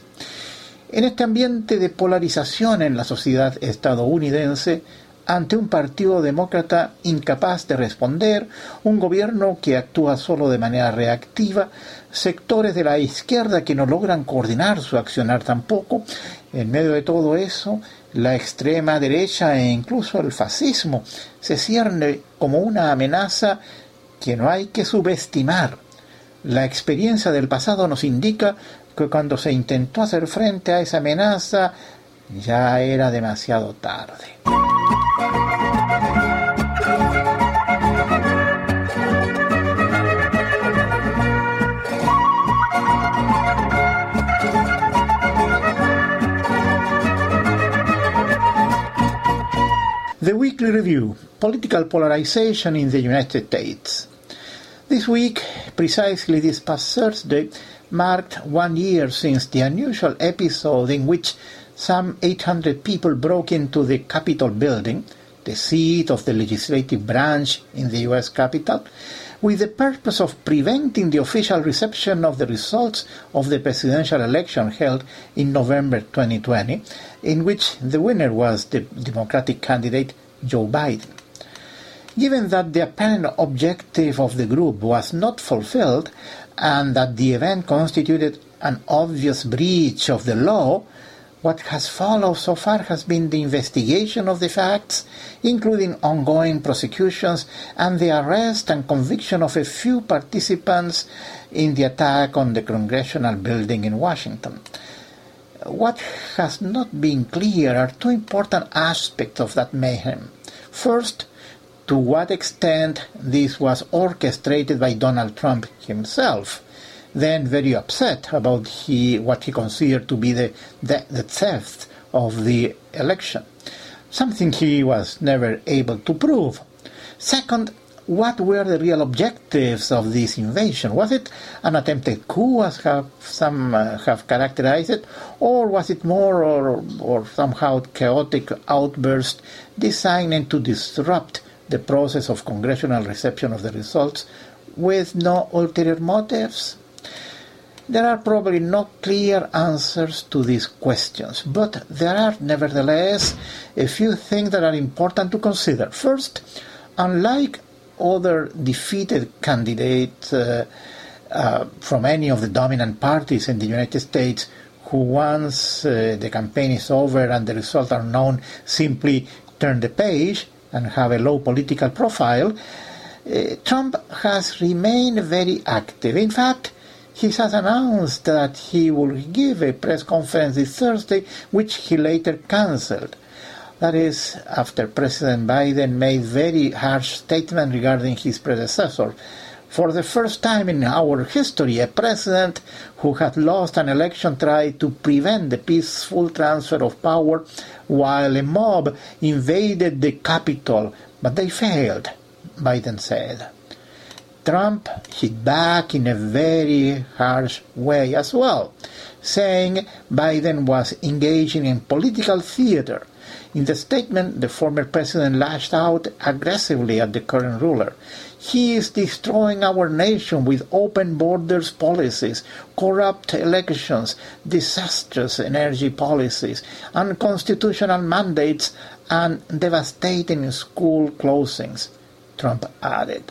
En este ambiente de polarización en la sociedad estadounidense, ante un partido demócrata incapaz de responder, un gobierno que actúa solo de manera reactiva, sectores de la izquierda que no logran coordinar su accionar tampoco, en medio de todo eso, la extrema derecha e incluso el fascismo se cierne como una amenaza que no hay que subestimar. La experiencia del pasado nos indica que cuando se intentó hacer frente a esa amenaza, ya era demasiado tarde. The Weekly Review, Political Polarization in the United States. This week, precisely this past Thursday, marked 1 year since the unusual episode in which some 800 people broke into the Capitol building, the seat of the legislative branch in the U.S. Capitol, with the purpose of preventing the official reception of the results of the presidential election held in November 2020, in which the winner was the Democratic candidate Joe Biden. Given that the apparent objective of the group was not fulfilled and that the event constituted an obvious breach of the law, what has followed so far has been the investigation of the facts, including ongoing prosecutions and the arrest and conviction of a few participants in the attack on the Congressional building in Washington. What has not been clear are two important aspects of that mayhem. First, to what extent this was orchestrated by Donald Trump himself, then very upset about what he considered to be the theft of the election, something he was never able to prove. Second, what were the real objectives of this invasion? Was it an attempted coup, as some have characterized it, or was it more or somehow chaotic outburst designed to disrupt the process of congressional reception of the results with no ulterior motives? There are probably no clear answers to these questions, but there are nevertheless a few things that are important to consider. First, unlike other defeated candidates from any of the dominant parties in the United States, who once the campaign is over and the results are known, simply turn the page and have a low political profile, Trump has remained very active. In fact, he has announced that he will give a press conference this Thursday, which he later cancelled. That is, after President Biden made very harsh statements regarding his predecessor. For the first time in our history, a president who had lost an election tried to prevent the peaceful transfer of power while a mob invaded the Capitol, but they failed, Biden said. Trump hit back in a very harsh way as well, saying Biden was engaging in political theater. In the statement, the former president lashed out aggressively at the current ruler. He is destroying our nation with open borders policies, corrupt elections, disastrous energy policies, unconstitutional mandates, and devastating school closings, Trump added.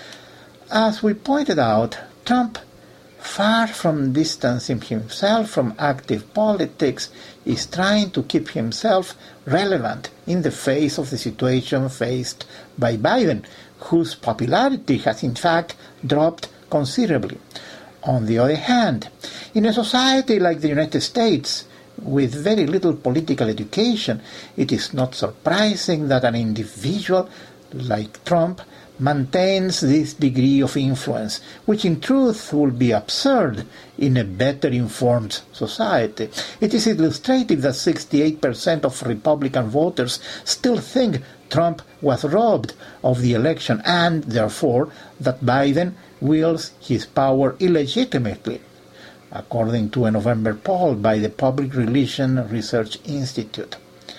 As we pointed out, Trump, far from distancing himself from active politics, is trying to keep himself relevant in the face of the situation faced by Biden, whose popularity has in fact dropped considerably. On the other hand, in a society like the United States, with very little political education, it is not surprising that an individual like Trump maintains this degree of influence, which in truth would be absurd in a better informed society. It is illustrative that 68% of Republican voters still think Trump was robbed of the election and, therefore, that Biden wields his power illegitimately, according to a November poll by the Public Relations Research Institute.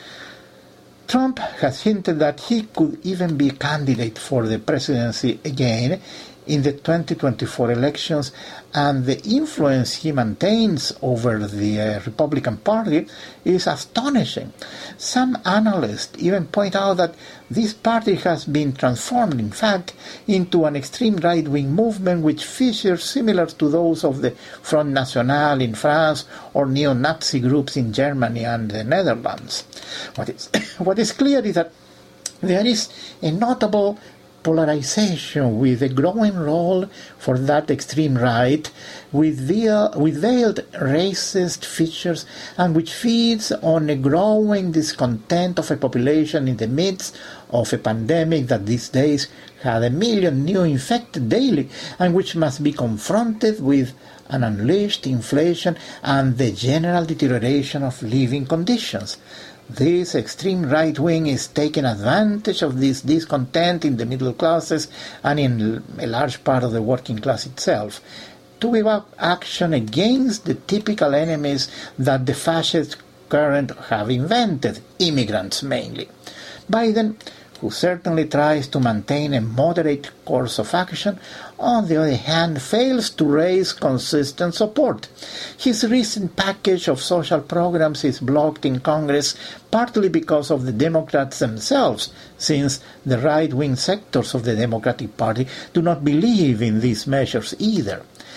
Trump has hinted that he could even be a candidate for the presidency again in the 2024 elections, and the influence he maintains over the Republican Party is astonishing. Some analysts even point out that this party has been transformed, in fact, into an extreme right-wing movement which features similar to those of the Front National in France or neo-Nazi groups in Germany and the Netherlands. What is clear is that there is a notable polarization with a growing role for that extreme right with veiled racist features, and which feeds on a growing discontent of a population in the midst of a pandemic that these days had 1 million new infected daily, and which must be confronted with an unleashed inflation and the general deterioration of living conditions. This extreme right wing is taking advantage of this discontent in the middle classes and in a large part of the working class itself to give up action against the typical enemies that the fascist current have invented, immigrants mainly. Biden, who certainly tries to maintain a moderate course of action, on the other hand fails to raise consistent support. His recent package of social programs is blocked in Congress partly because of the Democrats themselves, since the right-wing sectors of the Democratic Party do not believe in these measures either.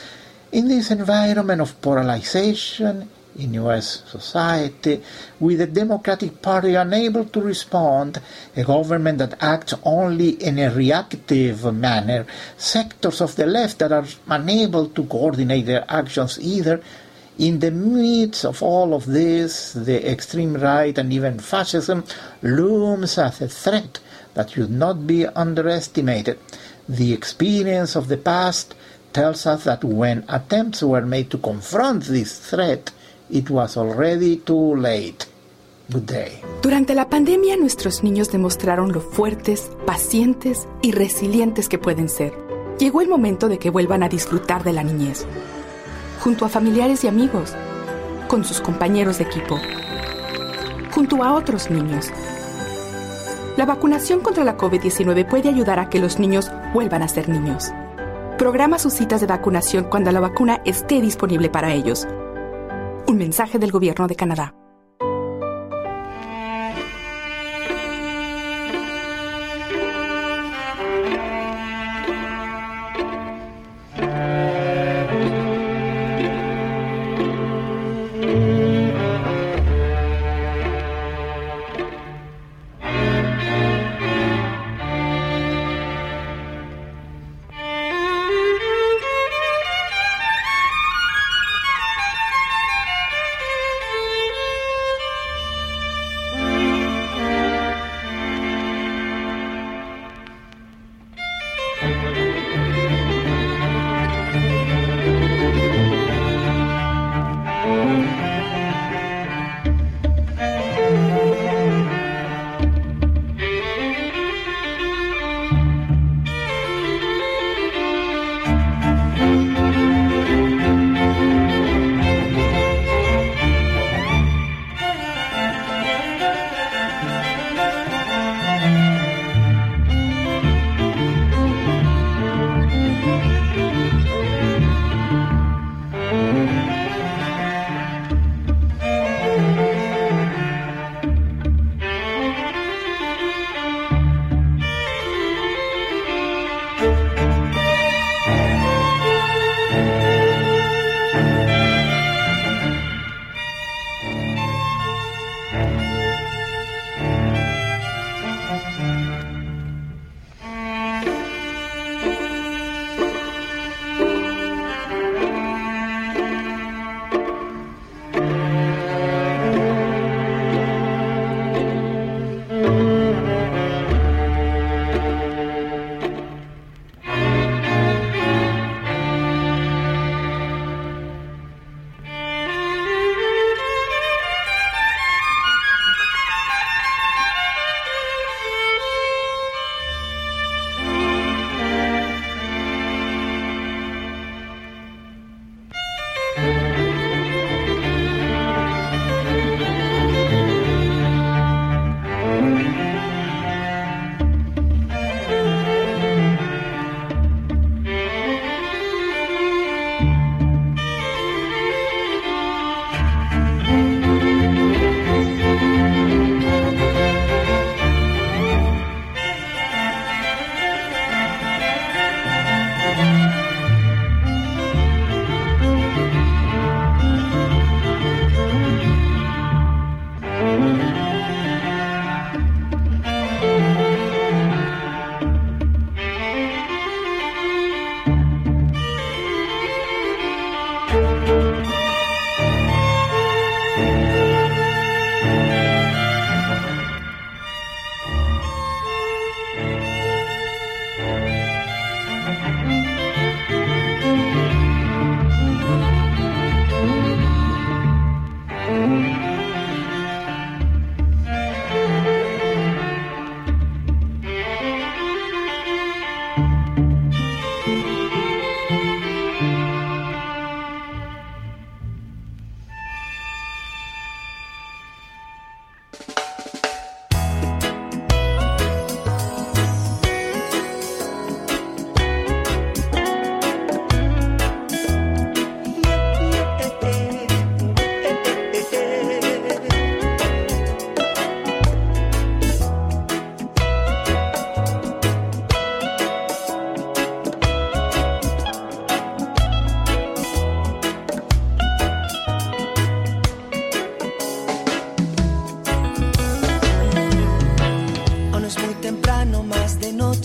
In this environment of polarization in U.S. society, with the Democratic Party unable to respond, a government that acts only in a reactive manner, sectors of the left that are unable to coordinate their actions either. In the midst of all of this, the extreme right and even fascism looms as a threat that should not be underestimated. The experience of the past tells us that when attempts were made to confront this threat, it was already too late. Good day. Durante la pandemia, nuestros niños demostraron lo fuertes, pacientes y resilientes que pueden ser. Llegó el momento de que vuelvan a disfrutar de la niñez, junto a familiares y amigos, con sus compañeros de equipo, junto a otros niños. La vacunación contra la COVID-19 puede ayudar a que los niños vuelvan a ser niños. Programa sus citas de vacunación cuando la vacuna esté disponible para ellos. Un mensaje del Gobierno de Canadá.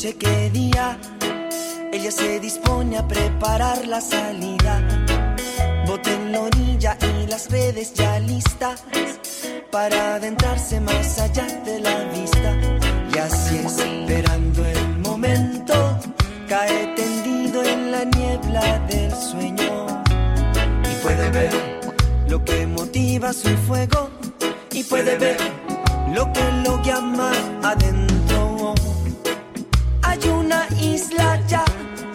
noche, qué día. Ella se dispone a preparar la salida. Bote en la orilla y las redes ya listas para adentrarse más allá de la vista. Y así esperando el momento, cae tendido en la niebla del sueño. Y puede ver lo que motiva su fuego, y puede ver lo que lo llama adentro. Hay una isla ya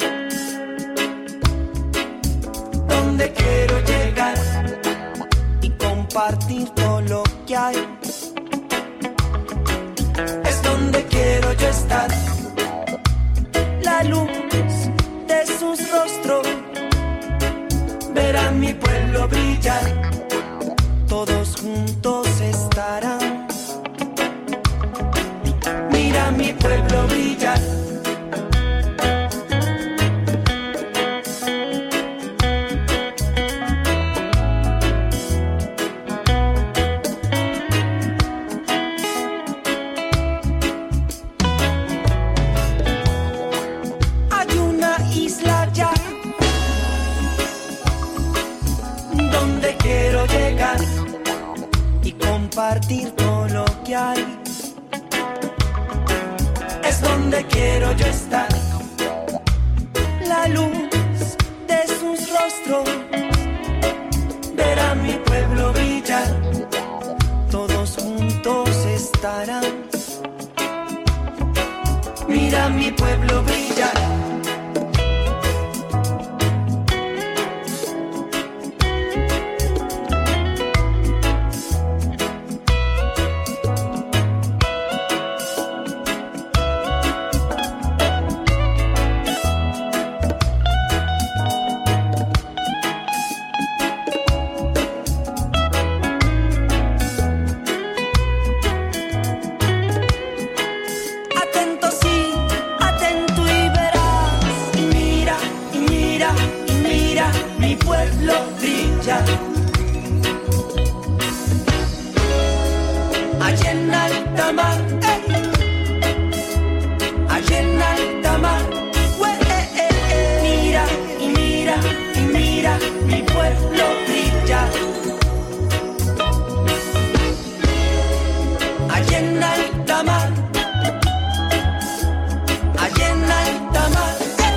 donde quiero llegar y compartir todo lo que hay. Es donde quiero yo estar. La luz de sus rostros, ver a mi pueblo brillar. Todos juntos estarán. Mira mi pueblo brillar. Hay una isla ya donde quiero llegar y compartir todo lo que hay. Es donde quiero yo estar. La luz de sus rostros, ver a mi pueblo brillar. Todos juntos estarán. Mira mi pueblo brillar. Allá en alta mar, allá en alta mar, mira y mira y mira, mi pueblo brilla. Allá en alta mar, allá en alta mar.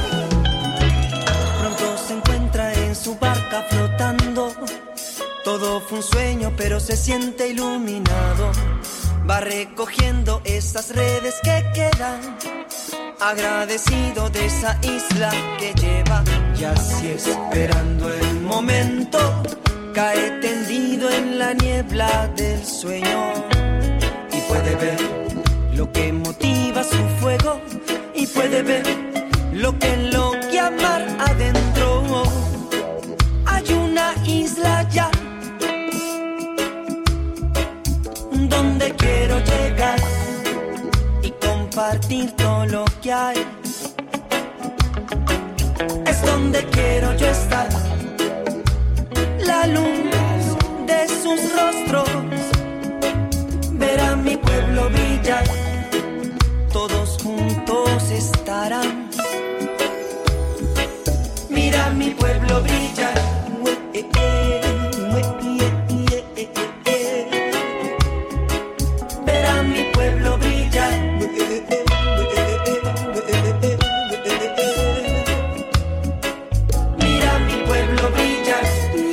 Pronto se encuentra en su barca flotando. Todo fue un sueño, pero se siente iluminado. Va recogiendo esas redes que quedan, agradecido de esa isla que lleva. Y así esperando el momento, cae tendido en la niebla del sueño. Y puede ver lo que motiva su fuego, y puede ver lo que lo llama adentro. Hay una isla ya donde quiero llegar y compartir todo lo que hay. Es donde quiero yo estar. La luz de sus rostros, ver a mi pueblo brillar. Todos juntos estarán. Mira mi pueblo brillar. Ver a mi pueblo brillar. Mira mi pueblo brillar.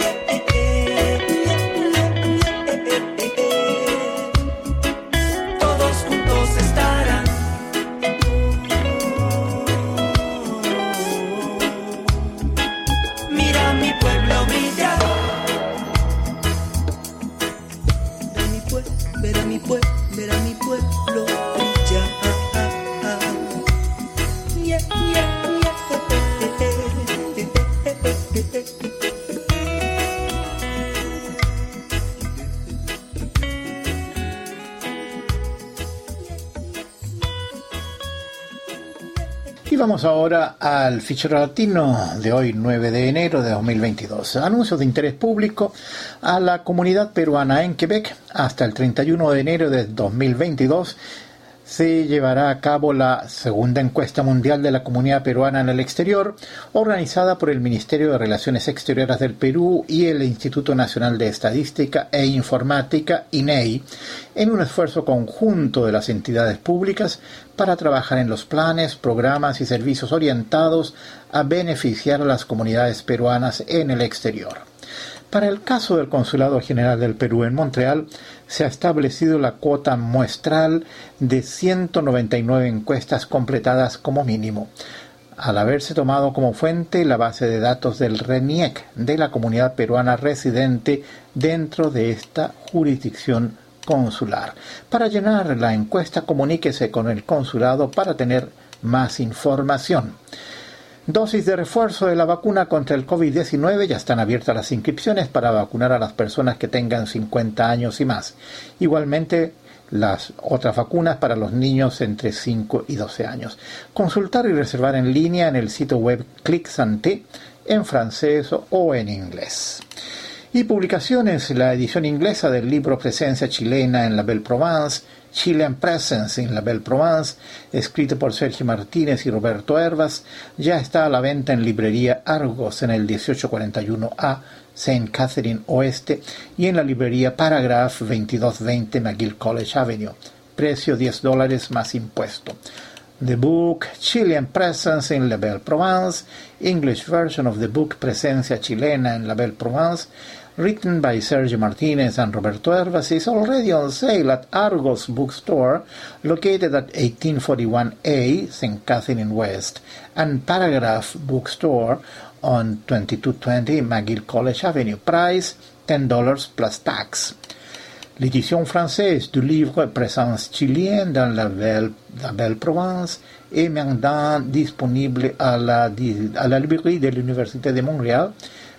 Todos juntos estarán. Mira mi pueblo brillar. Ver a mi pueblo, ver a mi pueblo brillar. Yeah, yeah, Y vamos ahora al fichero latino de hoy, 9 de enero de 2022. Anuncios de interés público a la comunidad peruana en Quebec. Hasta el 31 de enero de 2022 se llevará a cabo la segunda encuesta mundial de la comunidad peruana en el exterior, organizada por el Ministerio de Relaciones Exteriores del Perú y el Instituto Nacional de Estadística e Informática, INEI, en un esfuerzo conjunto de las entidades públicas para trabajar en los planes, programas y servicios orientados a beneficiar a las comunidades peruanas en el exterior. Para el caso del Consulado General del Perú en Montreal, se ha establecido la cuota muestral de 199 encuestas completadas como mínimo, al haberse tomado como fuente la base de datos del RENIEC de la comunidad peruana residente dentro de esta jurisdicción consular. Para llenar la encuesta, comuníquese con el consulado para tener más información. Dosis de refuerzo de la vacuna contra el COVID-19. Ya están abiertas las inscripciones para vacunar a las personas que tengan 50 años y más. Igualmente, las otras vacunas para los niños entre 5 y 12 años. Consultar y reservar en línea en el sitio web Clic Santé, en francés o en inglés. Y publicaciones: la edición inglesa del libro Presencia chilena en la Belle Provence, Chilean Presence in la Belle Provence, escrito por Sergio Martínez y Roberto Hervas, ya está a la venta en librería Argos en el 1841A St. Catherine Oeste y en la librería Paragraph 2220 McGill College Avenue. Precio $10 más impuesto. The book Chilean Presence in la Belle Provence, English version of the book Presencia chilena en la Belle Provence, written by Sergio Martinez and Roberto Hervas, is already on sale at Argos Bookstore, located at 1841A St. Catherine West, and Paragraph Bookstore on 2220 McGill College Avenue. Price $10 plus tax. L'édition française du livre Présence chilienne dans la Belle Provence est maintenant disponible à la librairie de l'Université de Montréal,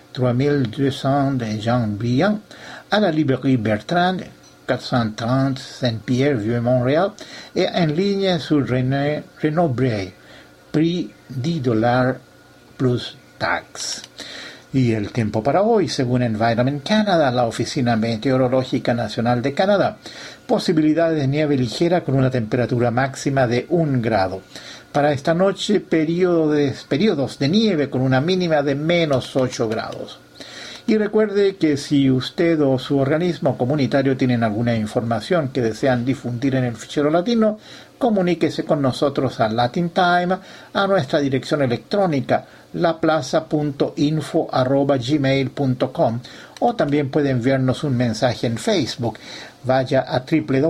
3200 de Jean Briand, à la librairie Bertrand, 430 Saint-Pierre, Vieux-Montréal, et en ligne sur Renaud Bray, prix $10 plus tax. Y el tiempo para hoy, según Environment Canada, la Oficina Meteorológica Nacional de Canadá: posibilidades de nieve ligera con una temperatura máxima de 1 grado. Para esta noche, periodos de nieve con una mínima de -8 grados. Y recuerde que si usted o su organismo comunitario tienen alguna información que desean difundir en el fichero latino, comuníquese con nosotros a Latin Time, a nuestra dirección electrónica laplaza.info@gmail.com, o también puede enviarnos un mensaje en Facebook. Vaya a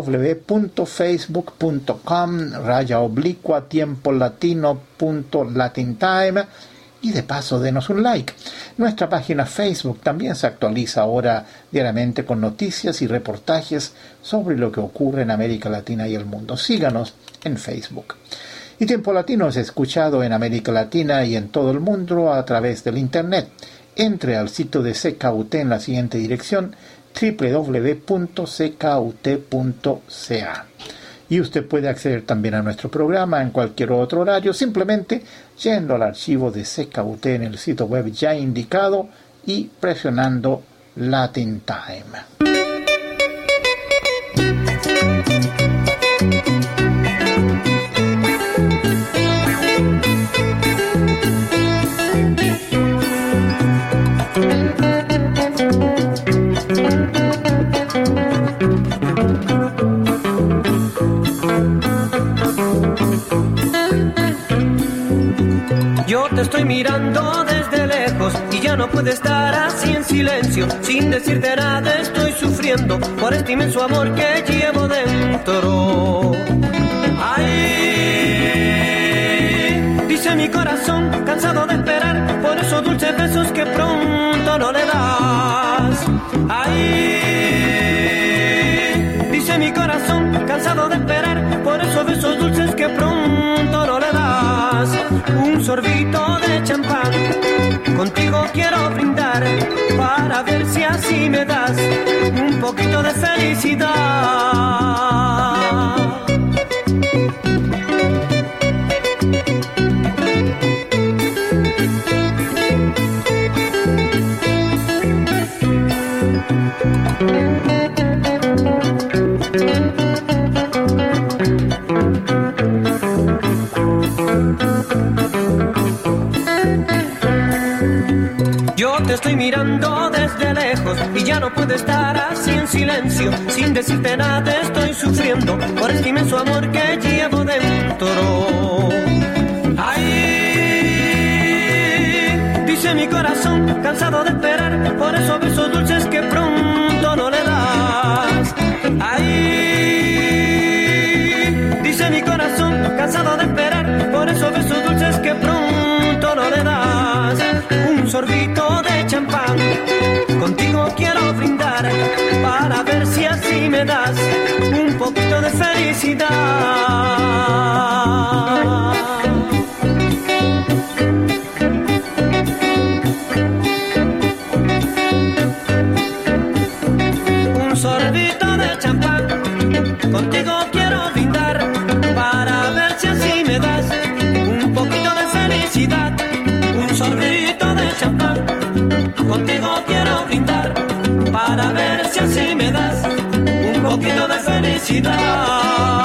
www.facebook.com/tiempolatino.latintime y de paso denos un like. Nuestra página Facebook también se actualiza ahora diariamente con noticias y reportajes sobre lo que ocurre en América Latina y el mundo. Síganos en Facebook. Y Tiempo Latino es escuchado en América Latina y en todo el mundo a través del Internet. Entre al sitio de CKUT en la siguiente dirección: www.ckut.ca. Y usted puede acceder también a nuestro programa en cualquier otro horario, simplemente yendo al archivo de CKUT en el sitio web ya indicado y presionando Latin Time. Yo te estoy mirando desde lejos y ya no puedo estar así en silencio. Sin decirte nada estoy sufriendo por este inmenso amor que llevo dentro. Ay, dice mi corazón, cansado de esperar por esos dulces besos que pronto no le das. Ay, dice mi corazón, cansado de esperar por esos besos dulces que pronto no le das. Un sorbito de champán, contigo quiero brindar, para ver si así me das un poquito de felicidad. estoy mirando desde lejos y ya no puedo estar así en silencio. Sin decirte nada estoy sufriendo por este inmenso amor que llevo dentro. Ay, dice mi corazón, cansado de esperar por esos besos dulces que pronto no le das. Ay, dice mi corazón, cansado de esperar por esos besos dulces que pronto no le das. Un sorbito de champán, contigo quiero brindar para ver si así me das un poquito de felicidad. Un sorbito de champán, contigo quiero brindar para ver si así me das un poquito de felicidad. Un sorbito de champán, contigo quiero brindar para ver si así me das un poquito de felicidad.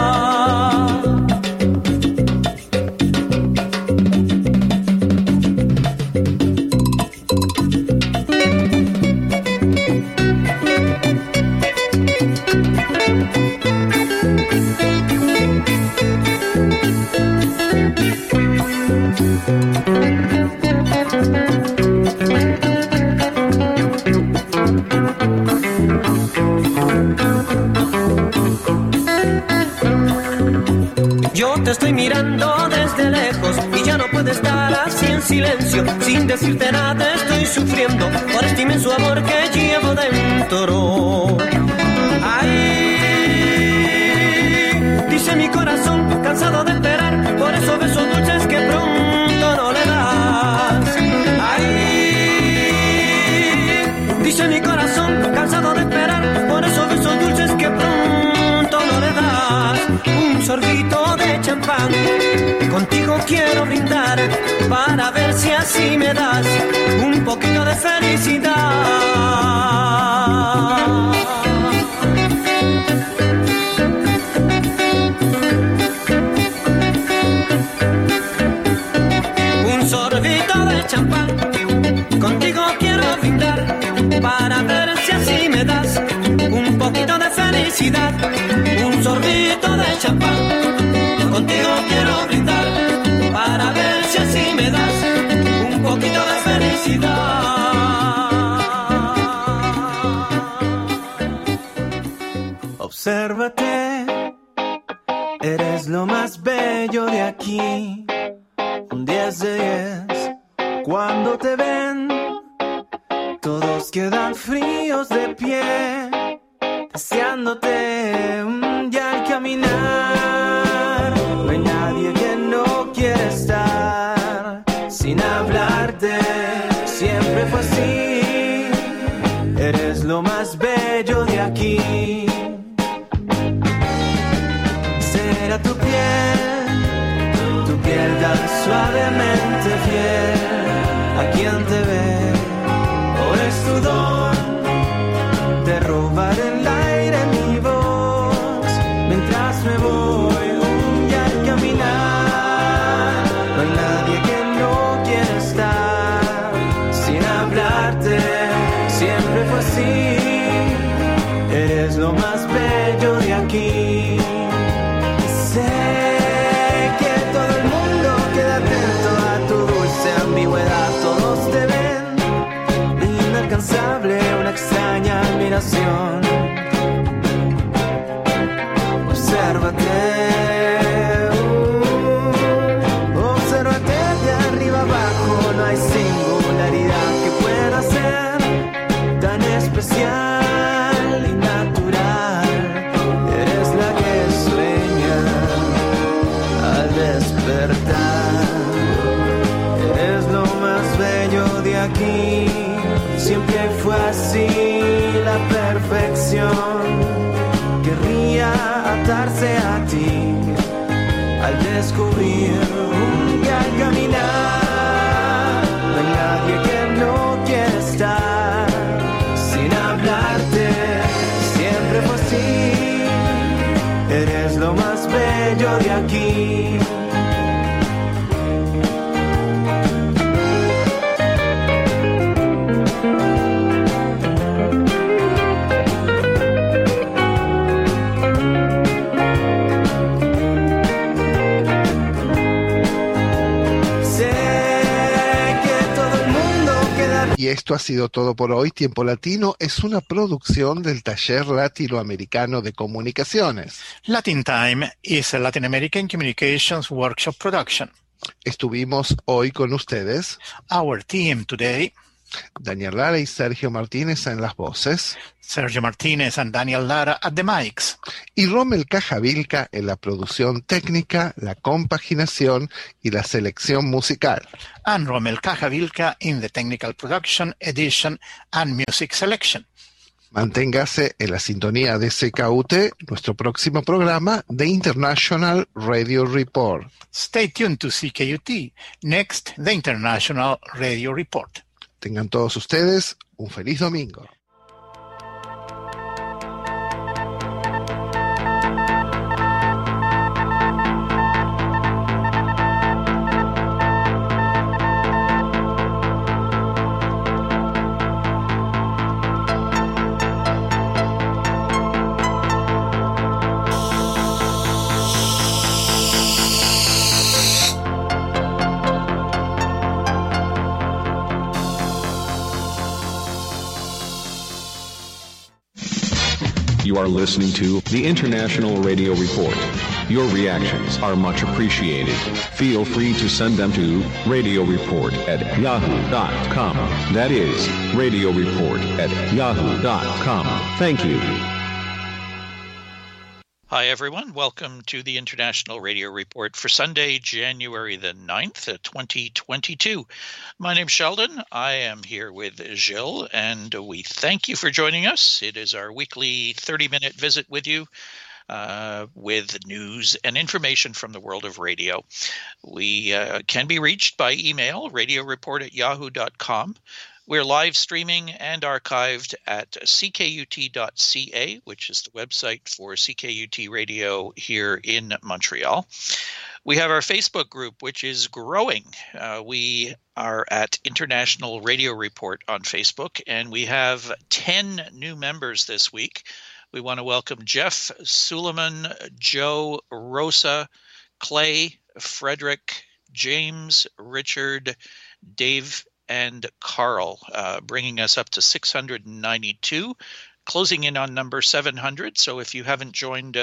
Yo te estoy mirando desde lejos y ya no puedo estar así en silencio. Sin decirte nada estoy sufriendo por este inmenso amor que llevo dentro. Ay, dice mi corazón, cansado de esperar por esos besos dulces que pronto no le das. Ay, dice mi corazón, cansado de esperar por esos besos dulces que pronto no le das. Un sorbito de champán, contigo quiero brindar para ver si así me das un poquito de felicidad. Un sorbito de champán, contigo quiero brindar para ver si así me das un poquito de felicidad. Un sorbito de champán, contigo quiero brindar para ver si así me das un poquito de felicidad. Obsérvate, eres lo más bello de aquí. Un 10 de 10, cuando te ven, todos quedan fríos de pie, deseándote. Y al caminar, no hay nadie que no quiera estar sin hablarte. Siempre fue así, eres lo más bello de aquí. Será tu piel tan suavemente fiel a quien te ve, o es tu don de robar el aire mi voz mientras me voy. Y al caminar, no hay nadie que no quiera estar sin hablarte. Siempre fue así, eres lo más bello de aquí. Sé que todo el mundo queda atento a tu dulce ambigüedad. Todos te ven inalcanzable, una extraña admiración. Obsérvate, obsérvate de arriba abajo. No hay singularidad que pueda ser tan especial y natural. Eres la que sueña al despertar. Eres lo más bello de aquí. Siempre fue así, la perfección. Querría atarse a ti al descubrir que al caminar no hay nadie que no quiera estar sin hablarte. Siempre fue así, eres lo más bello de aquí. esto ha sido todo por hoy. Tiempo Latino es una producción del Taller Latinoamericano de Comunicaciones. Latin Time is a Latin American Communications Workshop production. Estuvimos hoy con ustedes. Our team today: Daniel Lara y Sergio Martínez en las voces. Sergio Martínez and Daniel Lara at the mics. Y Rommel Cajavilca en la producción técnica, la compaginación y la selección musical. And Rommel Cajavilca in the technical production, edition, and music selection. Manténgase en la sintonía de CKUT, nuestro próximo programa, The International Radio Report. Stay tuned to CKUT. Next, the International Radio Report. Tengan todos ustedes un feliz domingo. You are listening to the International Radio Report. Your reactions are much appreciated. Feel free to send them to radioreport@yahoo.com. That is, radioreport@yahoo.com. Thank you. Hi, everyone. Welcome to the International Radio Report for Sunday, January the 9th, 2022. My name's Sheldon. I am here with Gilles, and we thank you for joining us. It is our weekly 30-minute visit with you with news and information from the world of radio. We can be reached by email, radioreport@yahoo.com. We're live streaming and archived at ckut.ca, which is the website for CKUT Radio here in Montreal. We have our Facebook group, which is growing. We are at International Radio Report on Facebook, and we have 10 new members this week. We want to welcome Jeff, Suleiman, Joe, Rosa, Clay, Frederick, James, Richard, Dave, and Carl, bringing us up to 692, closing in on number 700. So if you haven't joined